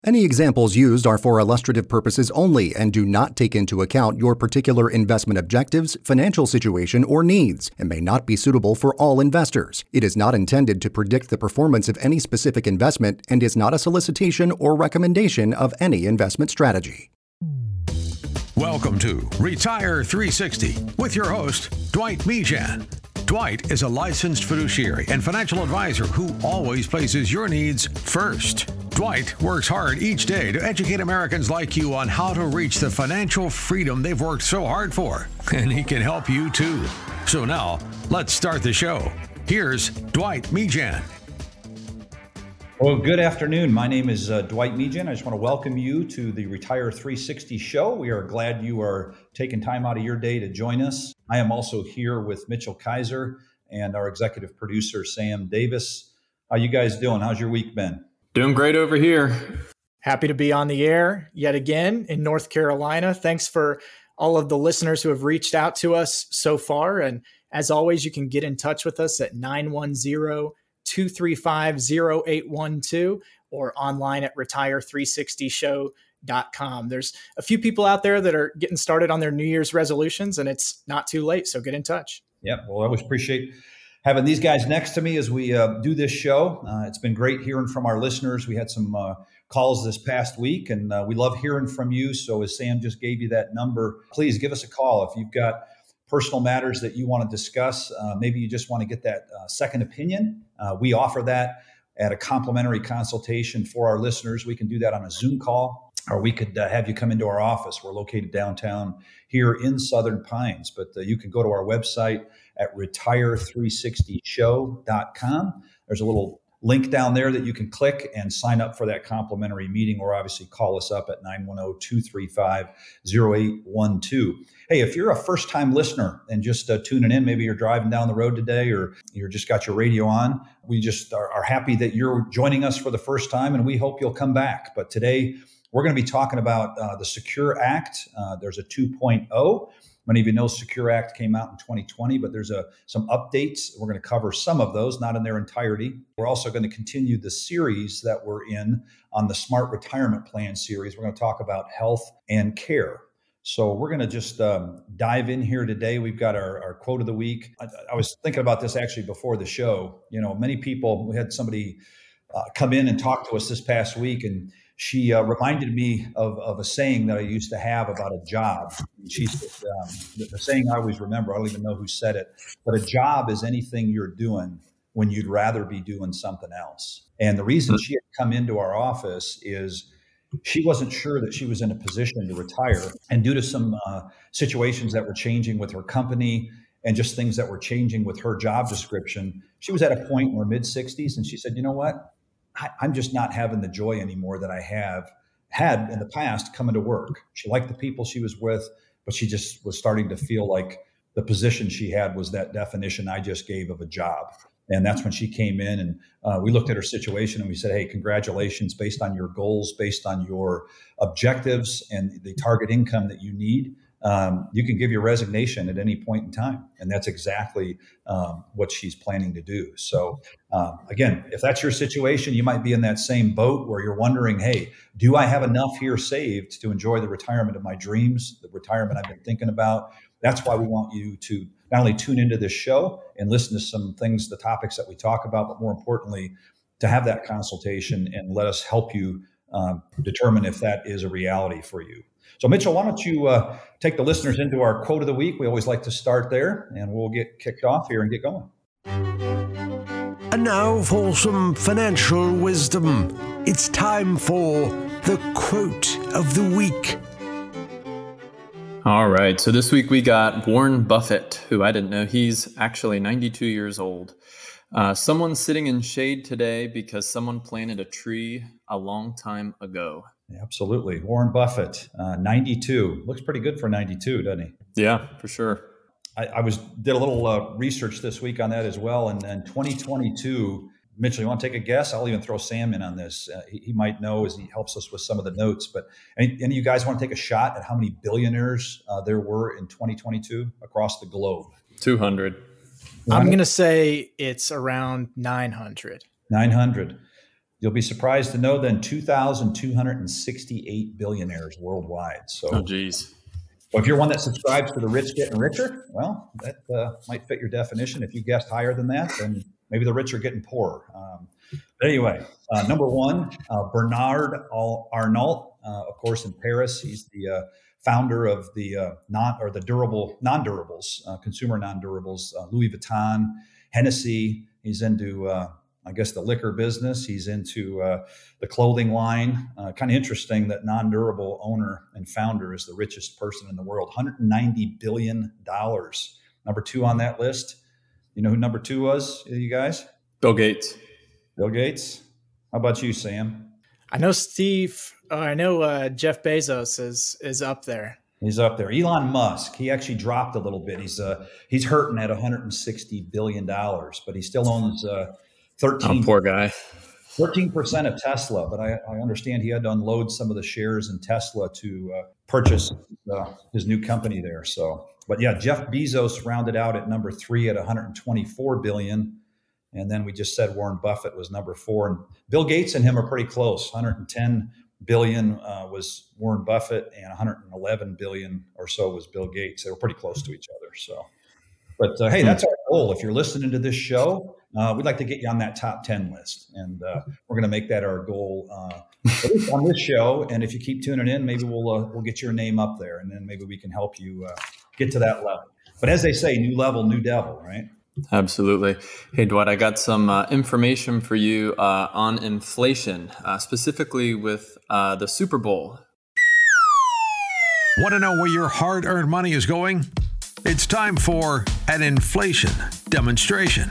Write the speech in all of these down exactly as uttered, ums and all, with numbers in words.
Any examples used are for illustrative purposes only and do not take into account your particular investment objectives, financial situation, or needs, and may not be suitable for all investors. It is not intended to predict the performance of any specific investment and is not a solicitation or recommendation of any investment strategy. Welcome to Retire three sixty with your host, Dwight Mejan. Dwight is a licensed fiduciary and financial advisor who always places your needs first. Dwight works hard each day to educate Americans like you on how to reach the financial freedom they've worked so hard for, and he can help you too. So now, let's start the show. Here's Dwight Mejan. Well, good afternoon. My name is uh, Dwight Mejan. I just want to welcome you to the Retire three sixty show. We are glad you are taking time out of your day to join us. I am also here with Mitchell Kaiser and our executive producer, Sam Davis. How you guys doing? How's your week been? Doing great over here. Happy to be on the air yet again in North Carolina. Thanks for all of the listeners who have reached out to us so far. And as always, you can get in touch with us at nine one zero, two three five, zero eight one two or online at retire three sixty show dot com. There's a few people out there that are getting started on their New Year's resolutions, and it's not too late. So get in touch. Yep. Well, I always appreciate having these guys next to me as we uh, do this show. Uh, it's been great hearing from our listeners. We had some uh, calls this past week, and uh, we love hearing from you. So as Sam just gave you that number, please give us a call if you've got personal matters that you want to discuss. Uh, maybe you just want to get that uh, second opinion. Uh, we offer that at a complimentary consultation for our listeners. We can do that on a Zoom call, or we could uh, have you come into our office. We're located downtown here in Southern Pines, but uh, you can go to our website at retire three sixty show dot com. There's a little link down there that you can click and sign up for that complimentary meeting, or obviously call us up at nine one zero, two three five, zero eight one two. Hey, if you're a first-time listener and just uh, tuning in, maybe you're driving down the road today or you're just got your radio on, we just are, are happy that you're joining us for the first time, and we hope you'll come back. But today, we're going to be talking about uh, the Secure Act. Uh, there's a two point oh. Many of you know Secure Act came out in twenty twenty, but there's a some updates. We're going to cover some of those, not in their entirety. We're also going to continue the series that we're in on the Smart Retirement Plan series. We're going to talk about health and care. So we're going to just um, dive in here today. We've got our, our quote of the week. I, I was thinking about this actually before the show. You know, many people, we had somebody uh, come in and talk to us this past week, and she uh, reminded me of, of a saying that I used to have about a job. She said, um, the, the saying I always remember, I don't even know who said it, but a job is anything you're doing when you'd rather be doing something else. And the reason she had come into our office is she wasn't sure that she was in a position to retire. And due to some uh, situations that were changing with her company and just things that were changing with her job description, she was at a point in her mid sixties, and she said, you know what? I, I'm just not having the joy anymore that I have had in the past coming to work. She liked the people she was with, but she just was starting to feel like the position she had was that definition I just gave of a job. And that's when she came in, and uh, we looked at her situation and we said, hey, congratulations, based on your goals, based on your objectives and the target income that you need. Um, you can give your resignation at any point in time. And that's exactly um, what she's planning to do. So um, again, if that's your situation, you might be in that same boat where you're wondering, hey, do I have enough here saved to enjoy the retirement of my dreams, the retirement I've been thinking about? That's why we want you to not only tune into this show and listen to some things, the topics that we talk about, but more importantly, to have that consultation and let us help you um, determine if that is a reality for you. So Mitchell, why don't you uh, take the listeners into our quote of the week? We always like to start there, and we'll get kicked off here and get going. And now for some financial wisdom. It's time for the quote of the week. All right. So this week we got Warren Buffett, who I didn't know. He's actually ninety-two years old. Uh, someone's sitting in shade today because someone planted a tree a long time ago. Absolutely. Warren Buffett, uh, ninety-two. Looks pretty good for ninety-two, doesn't he? Yeah, for sure. I, I was did a little uh, research this week on that as well. And in twenty twenty-two, Mitchell, you want to take a guess? I'll even throw Sam in on this. Uh, he, he might know as he helps us with some of the notes. But any, any of you guys want to take a shot at how many billionaires uh, there were in twenty twenty-two across the globe? two hundred. I'm going to say it's around nine hundred. nine hundred. You'll be surprised to know then two thousand two hundred sixty-eight billionaires worldwide. So, oh, geez. Well, if you're one that subscribes to the rich getting richer, well, that uh, might fit your definition. If you guessed higher than that, then maybe the rich are getting poorer. Um, but anyway, uh, number one, uh, Bernard Arnault, uh, of course, in Paris. He's the uh, founder of the uh, non or the durable non-durables, uh, consumer non-durables, uh, Louis Vuitton, Hennessy. He's into uh, I guess the liquor business. He's into uh, the clothing line. Uh, kind of interesting that non-durable owner and founder is the richest person in the world, one hundred ninety billion dollars. Number two on that list. You know who number two was, you guys? Bill Gates. Bill Gates. How about you, Sam? I know Steve, uh, I know uh, Jeff Bezos is is up there. He's up there. Elon Musk, he actually dropped a little bit. He's uh, he's hurting at one hundred sixty billion dollars, but he still owns uh, thirteen, oh, poor guy. thirteen percent of Tesla. But I, I understand he had to unload some of the shares in Tesla to uh, purchase uh, his new company there. So, but yeah, Jeff Bezos rounded out at number three at one hundred twenty-four billion dollars. And then we just said Warren Buffett was number four. And Bill Gates and him are pretty close. one hundred ten billion uh, was Warren Buffett, and one hundred eleven billion or so was Bill Gates. They were pretty close to each other. So, but uh, hey, that's our goal. If you're listening to this show, uh, we'd like to get you on that top ten list, and uh, we're going to make that our goal uh, at least on this show. And if you keep tuning in, maybe we'll uh, we'll get your name up there, and then maybe we can help you uh, get to that level. But as they say, new level, new devil, right? Absolutely. Hey, Dwight, I got some uh, information for you uh, on inflation, uh, specifically with uh, the Super Bowl. Want to know where your hard-earned money is going? It's time for an inflation demonstration.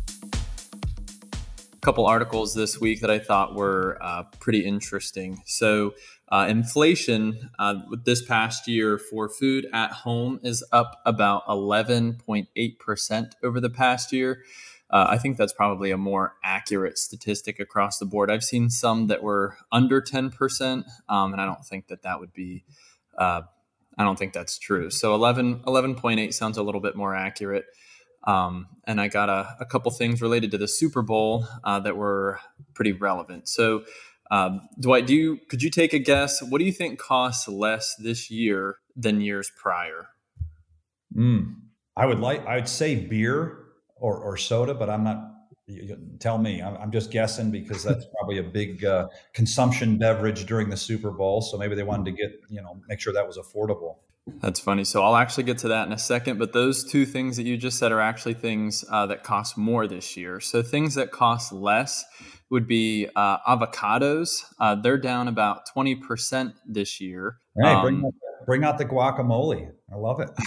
A couple articles this week that I thought were uh, pretty interesting. So uh, inflation uh, this past year for food at home is up about eleven point eight percent over the past year. Uh, I think that's probably a more accurate statistic across the board. I've seen some that were under ten percent, um, and I don't think that that would be, uh, I don't think that's true. So eleven, eleven point eight sounds a little bit more accurate. Um, and I got a, a couple things related to the Super Bowl uh, that were pretty relevant. So, um, Dwight, do you could you take a guess? What do you think costs less this year than years prior? Mm, I would like I would say beer or, or soda, but I'm not. You, tell me. I'm, I'm just guessing because that's probably a big uh, consumption beverage during the Super Bowl. So maybe they wanted to get you know make sure that was affordable. That's funny. So I'll actually get to that in a second. But those two things that you just said are actually things uh, that cost more this year. So things that cost less would be uh, avocados. Uh, they're down about twenty percent this year. Hey, um, bring, out, bring out the guacamole. I love it.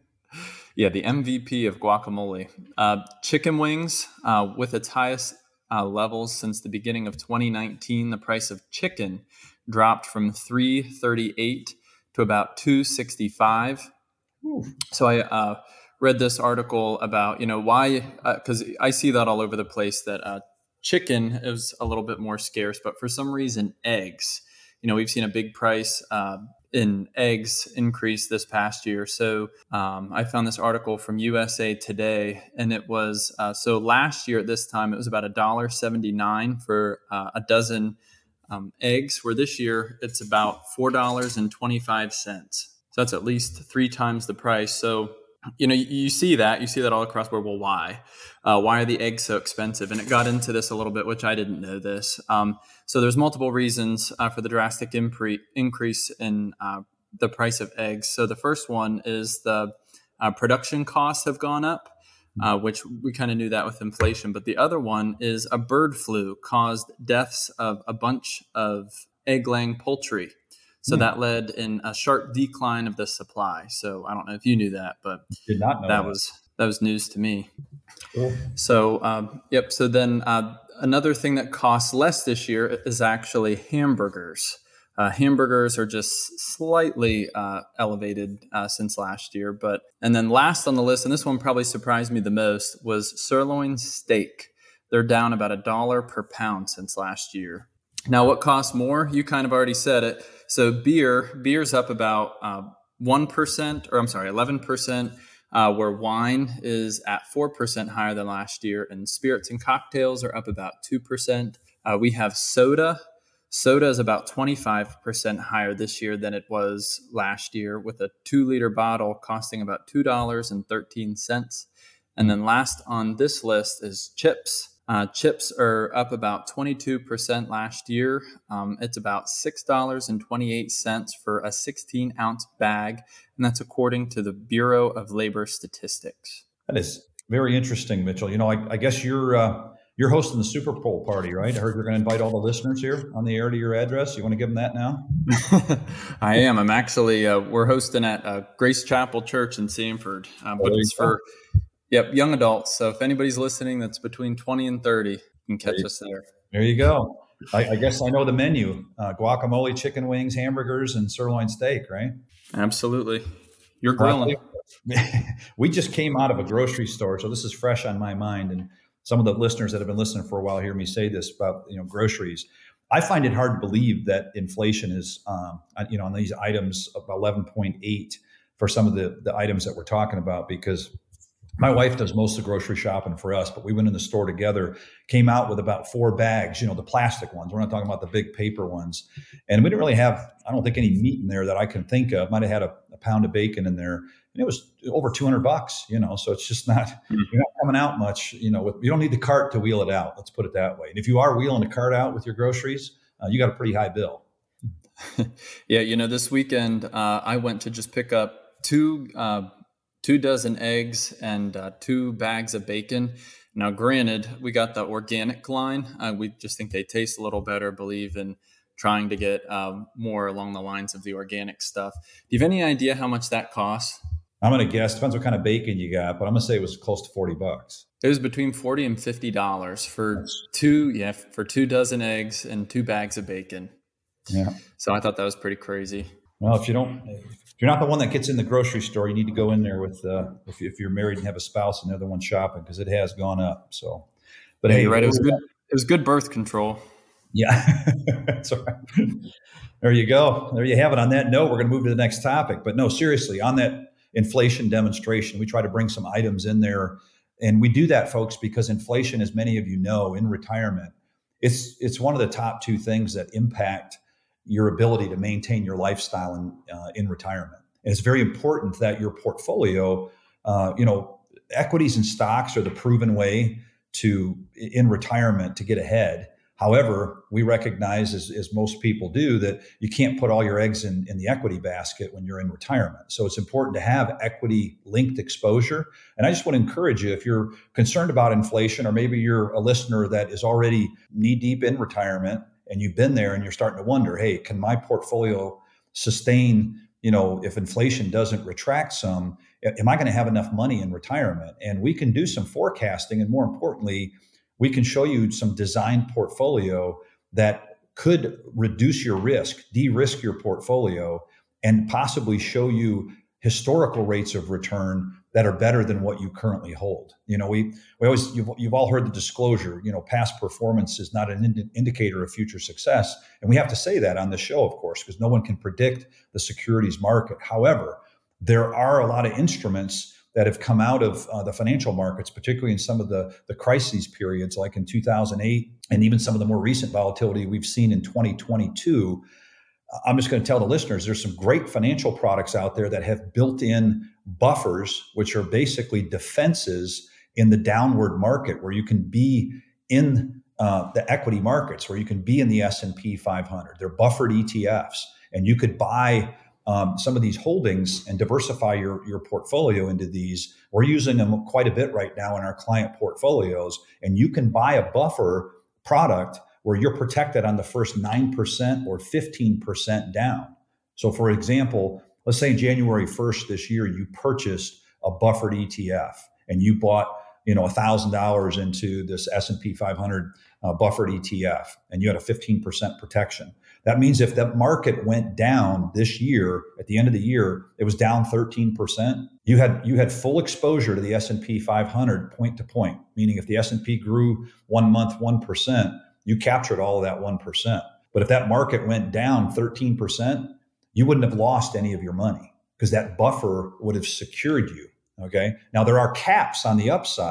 Yeah, the M V P of guacamole. Uh, chicken wings, uh, with its highest uh, levels since the beginning of twenty nineteen, the price of chicken dropped from three thirty-eight to about two sixty-five. Ooh. So I uh, read this article about, you know, why, because uh, I see that all over the place that uh, chicken is a little bit more scarce, but for some reason, eggs, you know, we've seen a big price uh, in eggs increase this past year. So um, I found this article from U S A Today, and it was, uh, so last year at this time, it was about one dollar seventy-nine for uh, a dozen Um, eggs, where this year it's about four dollars and twenty-five cents. So that's at least three times the price. So, you know, you, you see that, you see that all across the board. Well, why? Uh, why are the eggs so expensive? And it got into this a little bit, which I didn't know this. Um, so there's multiple reasons uh, for the drastic impre- increase in uh, the price of eggs. So the first one is the uh, production costs have gone up. Uh, which we kind of knew that with inflation. But the other one is a bird flu caused deaths of a bunch of egg-laying poultry. So mm. that led in a sharp decline of the supply. So I don't know if you knew that, but Did not know that, that was that was news to me. Cool. So, um, yep. So then uh, another thing that costs less this year is actually hamburgers. Uh, hamburgers are just slightly uh, elevated uh, since last year. But and then last on the list, and this one probably surprised me the most, was sirloin steak. They're down about a dollar per pound since last year. Now, what costs more? You kind of already said it. So beer, beer's up about uh, one percent, or I'm sorry, eleven percent, uh, where wine is at four percent higher than last year, and spirits and cocktails are up about two percent. Uh, we have soda. Soda is about twenty-five percent higher this year than it was last year, with a two liter bottle costing about two dollars and thirteen cents. And then last on this list is chips. Uh, chips are up about twenty-two percent last year. Um, it's about six dollars and twenty-eight cents for a sixteen ounce bag. And that's according to the Bureau of Labor Statistics. That is very interesting, Mitchell. You know, I, I guess you're uh, you're hosting the Super Bowl party, right? I heard you're going to invite all the listeners here on the air to your address. You want to give them that now? I am. I'm actually, uh, we're hosting at uh, Grace Chapel Church in Sanford, uh, but it's for, yep, young adults. So if anybody's listening that's between twenty and thirty, you can catch there us there. There you go. I, I guess I know the menu, uh, guacamole, chicken wings, hamburgers, and sirloin steak, right? Absolutely. You're grilling. We just came out of a grocery store, so this is fresh on my mind. And some of the listeners that have been listening for a while hear me say this about, you know, groceries. I find it hard to believe that inflation is, um, you know, on these items of eleven point eight for some of the, the items that we're talking about, because my wife does most of the grocery shopping for us, but we went in the store together, came out with about four bags, you know, the plastic ones. We're not talking about the big paper ones. And we didn't really have, I don't think, any meat in there that I can think of. Might have had a, a pound of bacon in there. And it was over two hundred bucks, you know, so it's just not, mm-hmm. you're not coming out much, you know, with, you don't need the cart to wheel it out. Let's put it that way. And if you are wheeling a cart out with your groceries, uh, you got a pretty high bill. Yeah. You know, this weekend, uh, I went to just pick up two, uh, two dozen eggs and uh, two bags of bacon. Now, granted, we got the organic line. Uh, we just think they taste a little better, believe in trying to get um, more along the lines of the organic stuff. Do you have any idea how much that costs? I'm going to guess, depends what kind of bacon you got, but I'm going to say it was close to forty bucks. It was between forty and fifty dollars for two, yeah, for two dozen eggs and two bags of bacon. Yeah. So I thought that was pretty crazy. Well, if you don't, if you're not the one that gets in the grocery store, you need to go in there with, uh, if, if you're married and have a spouse and they're the one shopping, because it has gone up. So, but yeah, hey, you're right. It was good. It was good birth control. Yeah, that's all right. There you go. There you have it. On that note, we're going to move to the next topic. But no, seriously, on that inflation demonstration, we try to bring some items in there. And we do that, folks, because inflation, as many of you know, in retirement, it's it's one of the top two things that impact your ability to maintain your lifestyle in, uh, in retirement. And it's very important that your portfolio, uh, you know, equities and stocks are the proven way to, in retirement, to get ahead. However, we recognize, as, as most people do, that you can't put all your eggs in, in the equity basket when you're in retirement. So it's important to have equity-linked exposure. And I just want to encourage you, if you're concerned about inflation, or maybe you're a listener that is already knee-deep in retirement and you've been there and you're starting to wonder, hey, can my portfolio sustain, you know, if inflation doesn't retract some, am I going to have enough money in retirement? And we can do some forecasting, and more importantly, we can show you some design portfolio that could reduce your risk, de-risk your portfolio, and possibly show you historical rates of return that are better than what you currently hold. You know, we we always you've, you've all heard the disclosure. You know, past performance is not an ind- indicator of future success, and we have to say that on the show, of course, because no one can predict the securities market. However, there are a lot of instruments that have come out of uh, the financial markets, particularly in some of the, the crises periods, like in two thousand eight, and even some of the more recent volatility we've seen in twenty twenty-two. I'm just going to tell the listeners, there's some great financial products out there that have built-in buffers, which are basically defenses in the downward market, where you can be in uh, the equity markets, where you can be in the S and P five hundred. They're buffered E T Fs, and you could buy Um, some of these holdings and diversify your, your portfolio into these. We're using them quite a bit right now in our client portfolios. And you can buy a buffer product where you're protected on the first nine percent or fifteen percent down. So for example, let's say January first this year, you purchased a buffered E T F and you bought, you know, one thousand dollars into this S and P five hundred uh, buffered E T F, and you had a fifteen percent protection. That means if the market went down this year, at the end of the year, it was down thirteen percent. You had you had full exposure to the S and P five hundred point to point, meaning if the S and P grew one month one percent, you captured all of that one percent. But if that market went down thirteen percent, you wouldn't have lost any of your money because that buffer would have secured you. Okay. Now there are caps on the upside,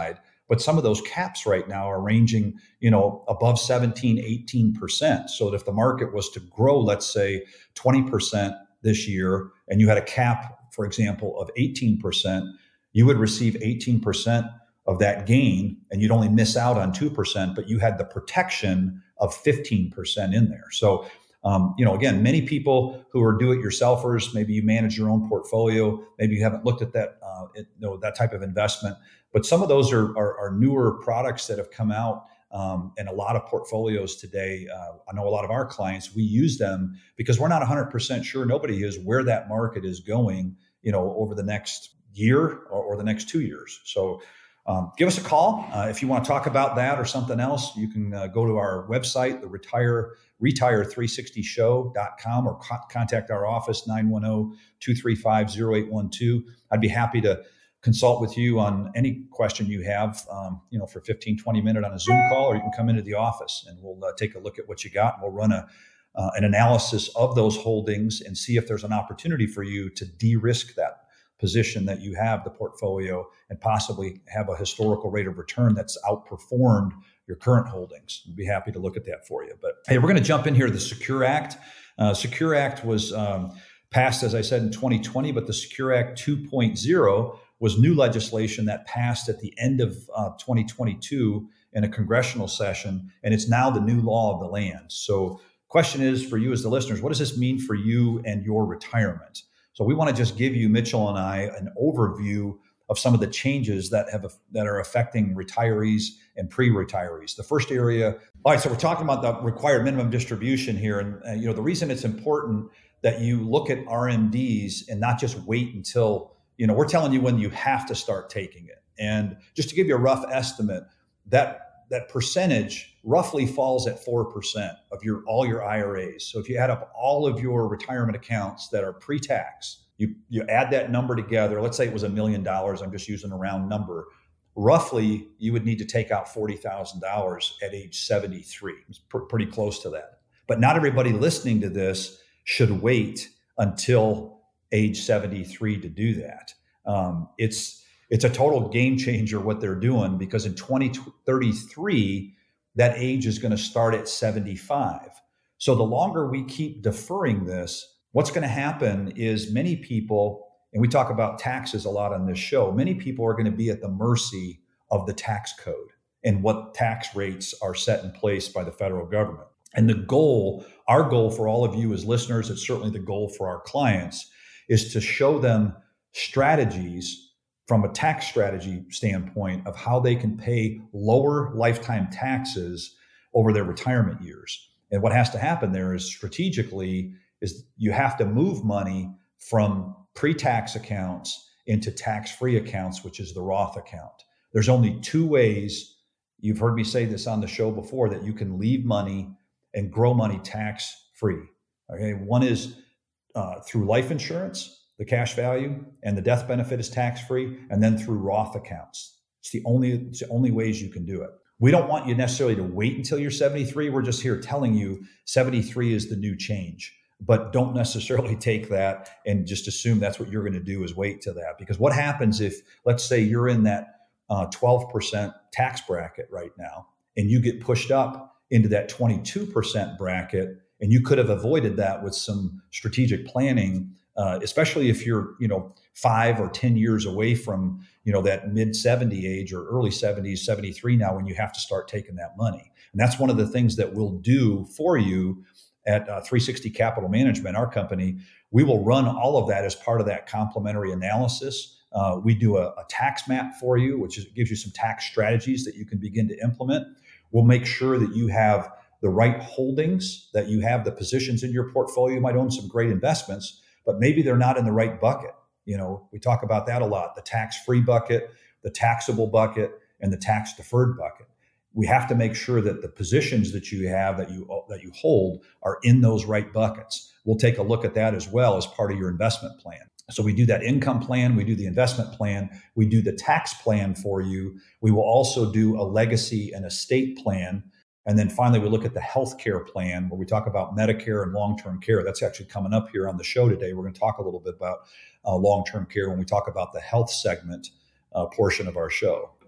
But some of those caps right now are ranging, you know, above seventeen, eighteen percent. So that if the market was to grow, let's say twenty percent this year, and you had a cap, for example, of eighteen percent, you would receive eighteen percent of that gain, and you'd only miss out on two percent, but you had the protection of fifteen percent in there. So, um, you know, again, many people who are do-it-yourselfers, maybe you manage your own portfolio, maybe you haven't looked at that, uh, it, you know, that type of investment. But some of those are, are, are newer products that have come out, um, and a lot of portfolios today. Uh, I know a lot of our clients, we use them because we're not one hundred percent sure, nobody is, where that market is going, you know, over the next year or, or the next two years. So um, give us a call. Uh, if you want to talk about that or something else, you can uh, go to our website, the retire retire three sixty show dot com, or co- contact our office, nine one zero, two three five, zero eight one two. I'd be happy to consult with you on any question you have, um, you know, for fifteen, twenty minutes on a Zoom call, or you can come into the office and we'll uh, take a look at what you got, and we'll run a uh, an analysis of those holdings and see if there's an opportunity for you to de-risk that position that you have, the portfolio, and possibly have a historical rate of return that's outperformed your current holdings. We'd be happy to look at that for you. But hey, we're going to jump in here. The Secure Act. Uh, Secure Act was um, passed, as I said, in twenty twenty, but the Secure Act two point oh was new legislation that passed at the end of uh, twenty twenty-two in a congressional session, and it's now the new law of the land. So question is for you as the listeners, what does this mean for you and your retirement? So we want to just give you, Mitchell and I, an overview of some of the changes that have that are affecting retirees and pre-retirees. The first area, all right, so we're talking about the required minimum distribution here. And uh, you know, the reason it's important that you look at R M Ds and not just wait until, you know, we're telling you when you have to start taking it. And just to give you a rough estimate, that that percentage roughly falls at four percent of your all your I R As. So if you add up all of your retirement accounts that are pre-tax, you, you add that number together, let's say it was a million dollars, I'm just using a round number, roughly you would need to take out forty thousand dollars at age seventy-three. It's pr- pretty close to that. But not everybody listening to this should wait until age seventy-three to do that. Um, it's It's a total game changer what they're doing, because in twenty thirty-three, that age is going to start at seventy-five. So the longer we keep deferring this, what's going to happen is many people, and we talk about taxes a lot on this show, many people are going to be at the mercy of the tax code and what tax rates are set in place by the federal government. And the goal, our goal for all of you as listeners, it's certainly the goal for our clients, is to show them strategies from a tax strategy standpoint of how they can pay lower lifetime taxes over their retirement years. And what has to happen there is strategically is you have to move money from pre-tax accounts into tax-free accounts, which is the Roth account. There's only two ways, you've heard me say this on the show before, that you can leave money and grow money tax-free. Okay, one is uh, through life insurance, the cash value, and the death benefit is tax-free, and then through Roth accounts. It's the only, it's the only ways you can do it. We don't want you necessarily to wait until you're seventy-three. We're just here telling you seventy-three is the new change, but don't necessarily take that and just assume that's what you're going to do is wait till that. Because what happens if, let's say you're in that uh, twelve percent tax bracket right now, and you get pushed up into that twenty-two percent bracket, and you could have avoided that with some strategic planning, uh, especially if you're, you know, five or ten years away from, you know, that mid seventy age or early seventies, seventy-three now, when you have to start taking that money. And that's one of the things that we'll do for you at uh, three sixty Capital Management, our company. We will run all of that as part of that complementary analysis. Uh, we do a, a tax map for you, which is, gives you some tax strategies that you can begin to implement. We'll make sure that you have the right holdings, that you have the positions in your portfolio. You might own some great investments, but maybe they're not in the right bucket. You know, we talk about that a lot, the tax-free bucket, the taxable bucket, and the tax-deferred bucket. We have to make sure that the positions that you have, that you that you hold, are in those right buckets. We'll take a look at that as well as part of your investment plan. So we do that income plan, we do the investment plan, we do the tax plan for you. We will also do a legacy and estate plan. And then finally, we look at the healthcare plan, where we talk about Medicare and long-term care. That's actually coming up here on the show today. We're going to talk a little bit about uh, long-term care when we talk about the health segment uh, portion of our show.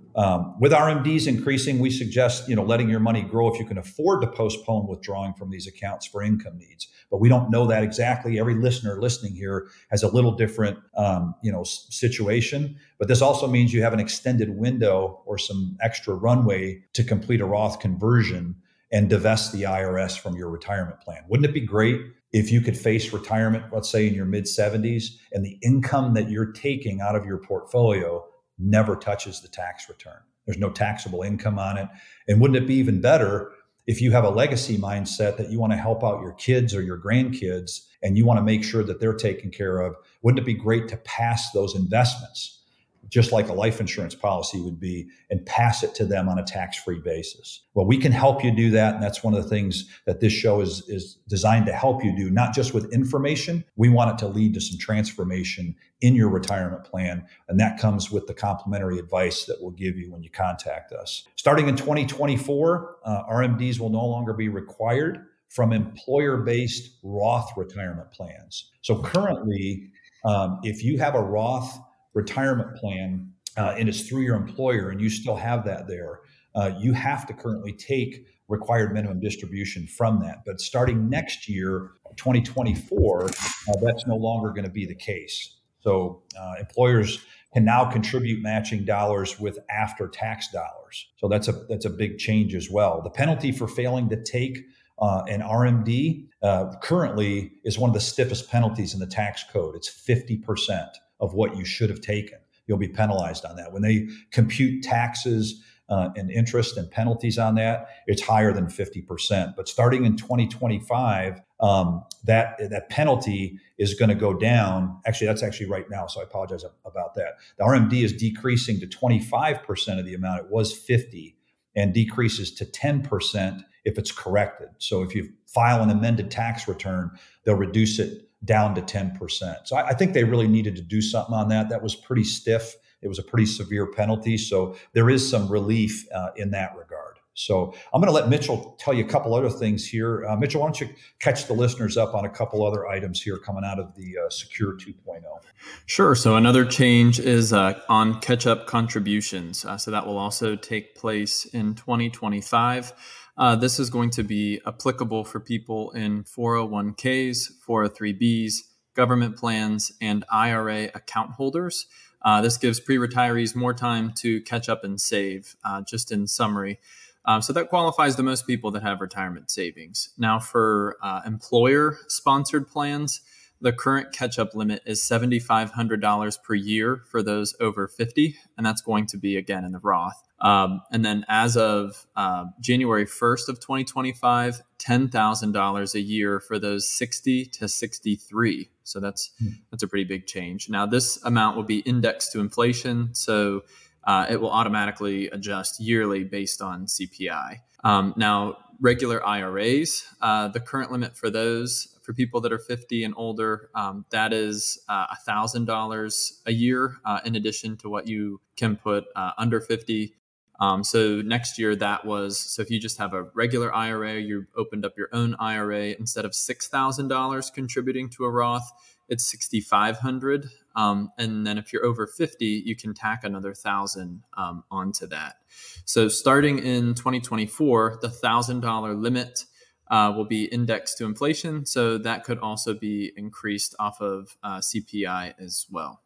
Um, with R M Ds increasing, we suggest, you know, letting your money grow if you can afford to postpone withdrawing from these accounts for income needs. But we don't know that exactly. Every listener listening here has a little different, um, you know, s- situation. But this also means you have an extended window or some extra runway to complete a Roth conversion and divest the I R S from your retirement plan. Wouldn't it be great if you could face retirement, let's say in your mid seventies, and the income that you're taking out of your portfolio never touches the tax return? There's no taxable income on it. And wouldn't it be even better if you have a legacy mindset that you want to help out your kids or your grandkids and you want to make sure that they're taken care of? Wouldn't it be great to pass those investments, just like a life insurance policy would be, and pass it to them on a tax-free basis? Well, we can help you do that. And that's one of the things that this show is, is designed to help you do, not just with information. We want it to lead to some transformation in your retirement plan. And that comes with the complimentary advice that we'll give you when you contact us. Starting in twenty twenty-four, uh, R M Ds will no longer be required from employer-based Roth retirement plans. So currently, um, if you have a Roth retirement plan uh, and it's through your employer and you still have that there, uh, you have to currently take required minimum distribution from that. But starting next year, twenty twenty-four, uh, that's no longer going to be the case. So uh, employers can now contribute matching dollars with after-tax dollars. So that's a that's a big change as well. The penalty for failing to take uh, an R M D uh, currently is one of the stiffest penalties in the tax code. It's fifty percent of what you should have taken. You'll be penalized on that. When they compute taxes uh, and interest and penalties on that, it's higher than fifty percent. But starting in twenty twenty-five, um, that, that penalty is going to go down. Actually, that's actually right now, so I apologize about that. The R M D is decreasing to twenty-five percent of the amount. It was fifty, and decreases to ten percent if it's corrected. So if you file an amended tax return, they'll reduce it down to ten percent. So I, I think they really needed to do something on that. That was pretty stiff. It was a pretty severe penalty. So there is some relief uh, in that regard. So I'm going to let Mitchell tell you a couple other things here. Uh, Mitchell, why don't you catch the listeners up on a couple other items here coming out of the uh, Secure two point oh? Sure. So another change is uh, on catch-up contributions. Uh, so that will also take place in twenty twenty-five. Uh, this is going to be applicable for people in four oh one k's, four oh three b's, government plans, and I R A account holders. Uh, this gives pre-retirees more time to catch up and save, uh, just in summary. Um, so that qualifies the most people that have retirement savings. Now, for uh, employer-sponsored plans, the current catch-up limit is seven thousand five hundred dollars per year for those over fifty, and that's going to be, again, in the Roth. Um, and then as of uh, January first of twenty twenty-five, ten thousand dollars a year for those sixty to sixty-three. So that's hmm. that's a pretty big change. Now, this amount will be indexed to inflation, so uh, it will automatically adjust yearly based on C P I. Um, now, regular I R As, uh, the current limit for those, for people that are fifty and older, um, that is uh, one thousand dollars a year, uh, in addition to what you can put uh, under fifty. Um, so next year that was, so if you just have a regular I R A, you opened up your own I R A, instead of six thousand dollars contributing to a Roth, it's six thousand five hundred dollars. Um, and then if you're over fifty, you can tack another thousand um, onto that. So starting in twenty twenty-four, the one thousand dollars limit uh, will be indexed to inflation. So that could also be increased off of uh, C P I as well.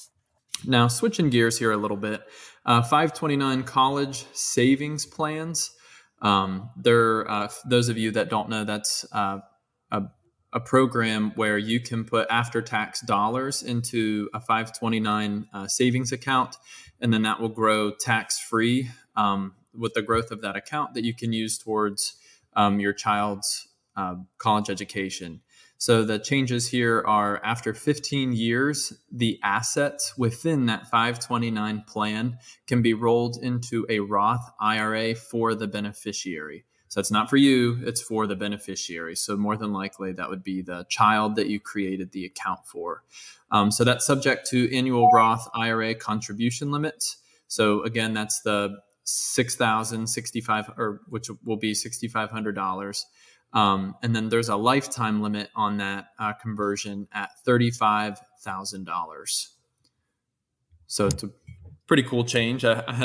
Now, switching gears here a little bit, uh, five twenty-nine college savings plans. Um, there, uh, those of you that don't know, that's uh, a, a program where you can put after-tax dollars into a five twenty-nine uh, savings account, and then that will grow tax-free um, with the growth of that account that you can use towards um, your child's uh, college education. So the changes here are, after fifteen years, the assets within that five twenty-nine plan can be rolled into a Roth I R A for the beneficiary. So it's not for you, it's for the beneficiary. So more than likely that would be the child that you created the account for. Um, so that's subject to annual Roth I R A contribution limits. So again, that's the six thousand sixty-five, or which will be six thousand five hundred dollars. Um, and then there's a lifetime limit on that uh, conversion at thirty-five thousand dollars. So it's a pretty cool change. I, I hadn't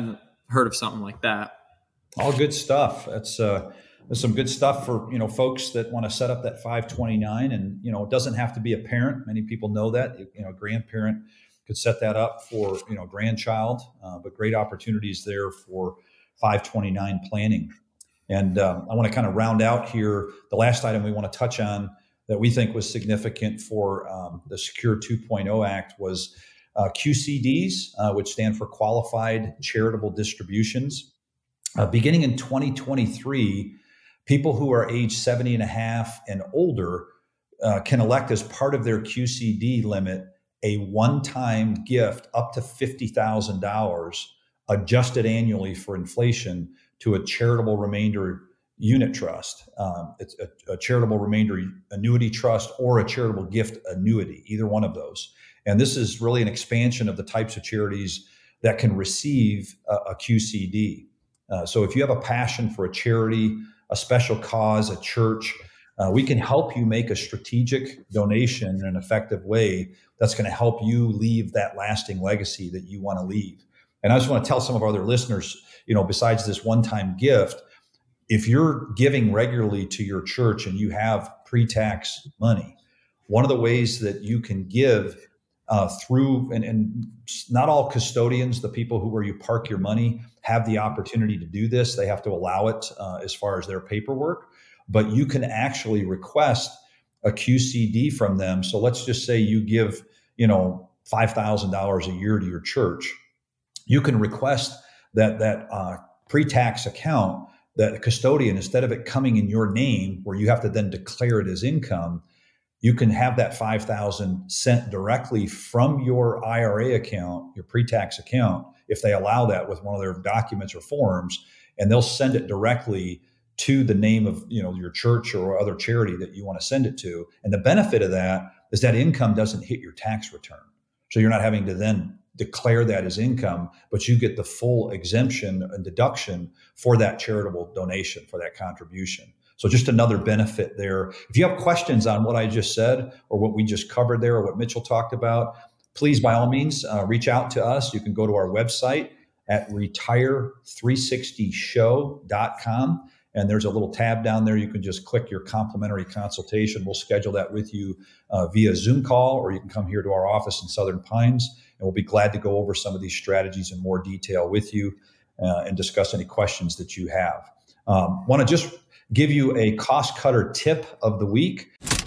heard of something like that. All good stuff. That's uh, that's some good stuff for, you know, folks that want to set up that five twenty-nine, and, you know, it doesn't have to be a parent. Many people know that, you know, a grandparent could set that up for, you know, grandchild, uh, but great opportunities there for five twenty-nine planning. And um, I want to kind of round out here. The last item we want to touch on that we think was significant for um, the Secure two point oh Act was uh, Q C Ds, uh, which stand for Qualified Charitable Distributions. Uh, beginning in twenty twenty-three, people who are age seventy and a half and older uh, can elect as part of their Q C D limit a one-time gift up to fifty thousand dollars adjusted annually for inflation to a charitable remainder unit trust. Um, it's a, a charitable remainder annuity trust or a charitable gift annuity, either one of those. And this is really an expansion of the types of charities that can receive a, a Q C D. Uh, so if you have a passion for a charity, a special cause, a church, uh, we can help you make a strategic donation in an effective way that's going to help you leave that lasting legacy that you want to leave. And I just want to tell some of our other listeners, you know, besides this one-time gift, if you're giving regularly to your church and you have pre-tax money, one of the ways that you can give Uh, through, and, and not all custodians, the people who where you park your money, have the opportunity to do this. They have to allow it uh, as far as their paperwork, but you can actually request a Q C D from them. So let's just say you give, you know, five thousand dollars a year to your church. You can request that that uh, pre-tax account, that custodian, instead of it coming in your name where you have to then declare it as income, you can have that five thousand dollars sent directly from your I R A account, your pre-tax account, if they allow that with one of their documents or forms, and they'll send it directly to the name of, you know, your church or other charity that you want to send it to. And the benefit of that is that income doesn't hit your tax return. So you're not having to then declare that as income, but you get the full exemption and deduction for that charitable donation, for that contribution. So just another benefit there. If you have questions on what I just said or what we just covered there or what Mitchell talked about, please, by all means, uh, reach out to us. You can go to our website at retire three sixty show dot com. And there's a little tab down there. You can just click your complimentary consultation. We'll schedule that with you uh, via Zoom call, or you can come here to our office in Southern Pines, and we'll be glad to go over some of these strategies in more detail with you uh, and discuss any questions that you have. Um, want to just give you a cost cutter tip of the week.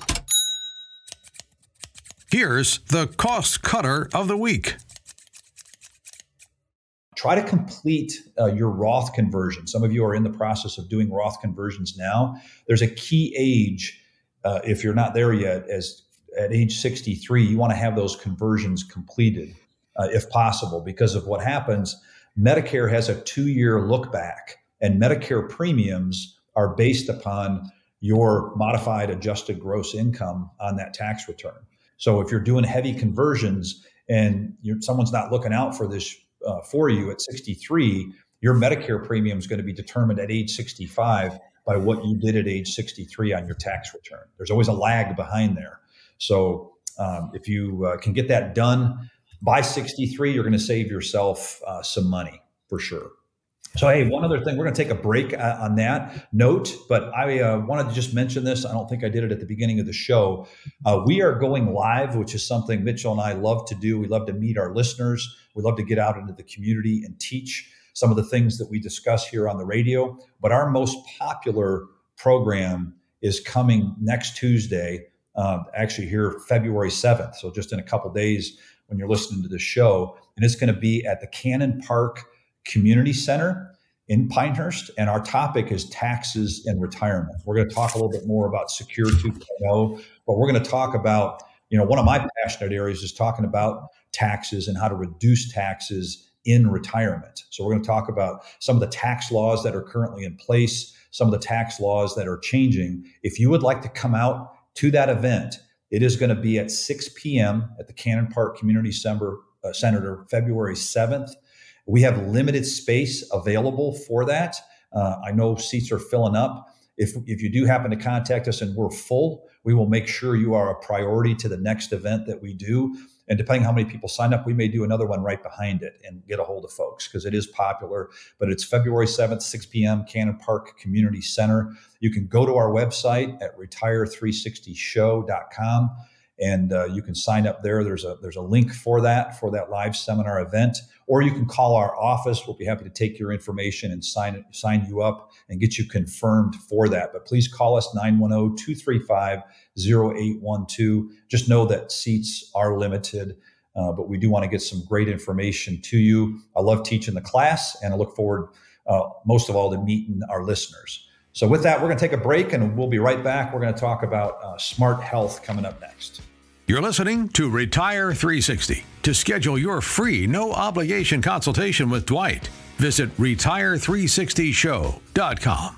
Here's the cost cutter of the week. Try to complete uh, your Roth conversion. Some of you are in the process of doing Roth conversions now. There's a key age, uh, if you're not there yet, as at age sixty-three, you want to have those conversions completed uh, if possible, because of what happens. Medicare has a two-year look back, and Medicare premiums are based upon your modified adjusted gross income on that tax return. So if you're doing heavy conversions and you're, someone's not looking out for this uh, for you at sixty-three, your Medicare premium is going to be determined at age sixty-five by what you did at age sixty-three on your tax return. There's always a lag behind there. So um, if you uh, can get that done by sixty-three, you're going to save yourself uh, some money for sure. So, hey, one other thing, we're going to take a break uh, on that note, but I uh, wanted to just mention this. I don't think I did it at the beginning of the show. Uh, we are going live, which is something Mitchell and I love to do. We love to meet our listeners. We love to get out into the community and teach some of the things that we discuss here on the radio. But our most popular program is coming next Tuesday, uh, actually here February seventh. So just in a couple days when you're listening to the show. And it's going to be at the Cannon Park Community Center in Pinehurst, and our topic is taxes and retirement. We're going to talk a little bit more about Secure two point oh, but we're going to talk about, you know, one of my passionate areas is talking about taxes and how to reduce taxes in retirement. So we're going to talk about some of the tax laws that are currently in place, some of the tax laws that are changing. If you would like to come out to that event, it is going to be at six p.m. at the Cannon Park Community Center, uh, Center February seventh. We have limited space available for that. Uh, I know seats are filling up. If if you do happen to contact us and we're full, We will make sure you are a priority to the next event that we do. And depending on how many people sign up, we may do another one right behind it and get a hold of folks because it is popular. But it's February seventh, six p.m., Cannon Park Community Center. You can go to our website at retire three sixty show dot com and uh, you can sign up there. There's a there's a link for that, for that live seminar event. Or you can call our office. We'll be happy to take your information and sign it, sign you up and get you confirmed for that. But please call us nine one zero, two three five, zero eight one two. Just know that seats are limited, uh, but we do want to get some great information to you. I love teaching the class, and I look forward uh, most of all to meeting our listeners. So with that, we're going to take a break, and we'll be right back. We're going to talk about uh, smart health coming up next. You're listening to Retire three sixty. To schedule your free, no-obligation consultation with Dwight, visit retire three sixty show dot com.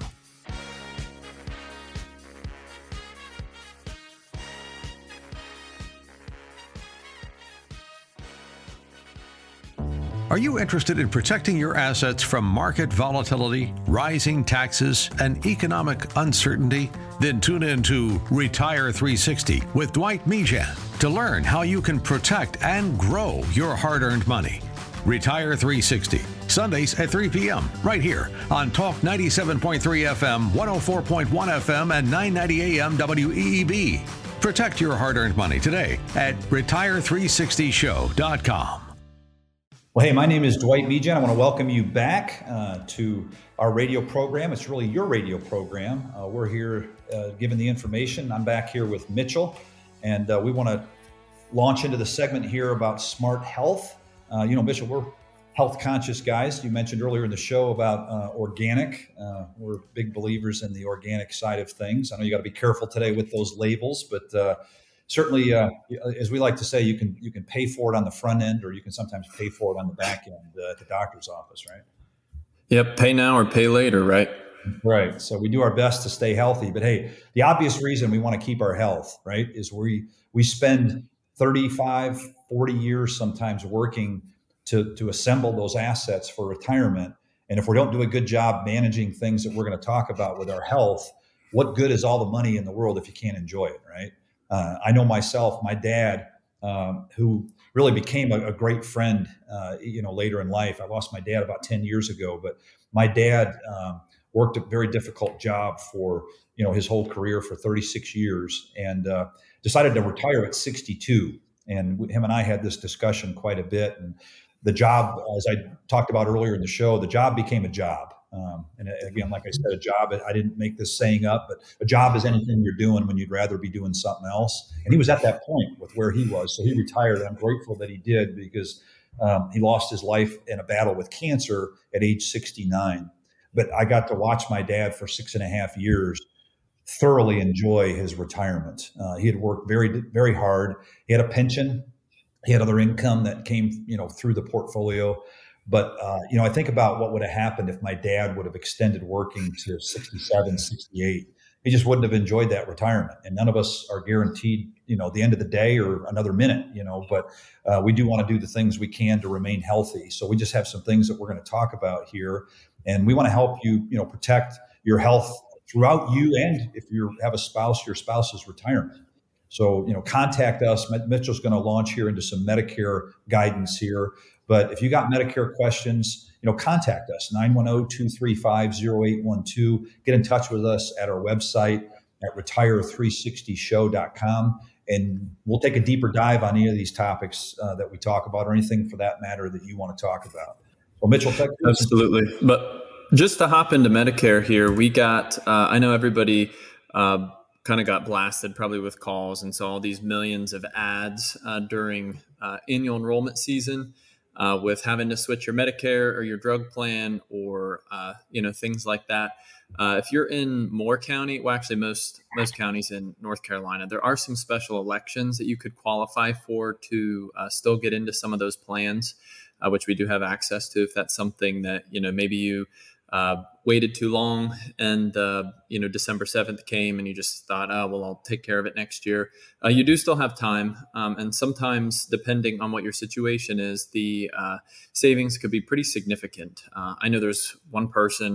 Are you interested in protecting your assets from market volatility, rising taxes, and economic uncertainty? Then tune in to Retire three sixty with Dwight Mejan to learn how you can protect and grow your hard-earned money. Retire three sixty, Sundays at three p.m. right here on Talk ninety-seven point three F M, one oh four point one F M, and nine ninety A M W E E B. Protect your hard-earned money today at retire three sixty show dot com. Well, hey, my name is Dwight Mejan. I want to welcome you back uh, to our radio program. It's really your radio program. Uh, we're here uh, giving the information. I'm back here with Mitchell, and uh, we want to launch into the segment here about smart health. Uh, you know, Mitchell, we're health conscious guys. You mentioned earlier in the show about uh, organic. Uh, we're big believers in the organic side of things. I know you got to be careful today with those labels, but uh, certainly, uh, as we like to say, you can you can pay for it on the front end, or you can sometimes pay for it on the back end uh, at the doctor's office, right? Yep, pay now or pay later, right? Right. So we do our best to stay healthy. But hey, the obvious reason we want to keep our health, right, is we we spend thirty-five, forty years sometimes working to, to assemble those assets for retirement. And if we don't do a good job managing things that we're going to talk about with our health, what good is all the money in the world if you can't enjoy it, right? Uh, I know myself, my dad, um, who really became a, a great friend, uh, you know, later in life. I lost my dad about ten years ago, but my dad um, worked a very difficult job for, you know, his whole career for thirty-six years and uh, decided to retire at sixty-two. And him and I had this discussion quite a bit. And the job, as I talked about earlier in the show, the job became a job. Um, and again, like I said, a job, I didn't make this saying up, but a job is anything you're doing when you'd rather be doing something else. And he was at that point with where he was. So he retired. I'm grateful that he did because um, he lost his life in a battle with cancer at age sixty-nine. But I got to watch my dad for six and a half years thoroughly enjoy his retirement. Uh, he had worked very, very hard. He had a pension. He had other income that came, you know, through the portfolio. But, uh, you know, I think about what would have happened if my dad would have extended working to sixty-seven, sixty-eight. He just wouldn't have enjoyed that retirement. And none of us are guaranteed, you know, the end of the day or another minute, you know, but uh, we do want to do the things we can to remain healthy. So we just have some things that we're going to talk about here. And we want to help you, you know, protect your health throughout you. And if you have a spouse, your spouse's retirement. So, you know, contact us. Mitchell's going to launch here into some Medicare guidance here. But if you got Medicare questions, you know, contact us, nine one zero, two three five, zero eight one two. Get in touch with us at our website at retire three sixty show dot com. And we'll take a deeper dive on any of these topics uh, that we talk about or anything for that matter that you want to talk about. Well, Mitchell, take absolutely. But just to hop into Medicare here, we got, uh, I know everybody uh, kind of got blasted probably with calls and saw all these millions of ads uh, during uh, annual enrollment season. Uh, with having to switch your Medicare or your drug plan or, uh, you know, things like that. Uh, if you're in Moore County, well, actually most most counties in North Carolina, there are some special elections that you could qualify for to uh, still get into some of those plans, uh, which we do have access to if that's something that, you know, maybe you uh, waited too long and, uh, you know, December seventh came and you just thought, oh, well, I'll take care of it next year. Uh, you do still have time. Um, and sometimes, depending on what your situation is, the uh, savings could be pretty significant. Uh, I know there's one person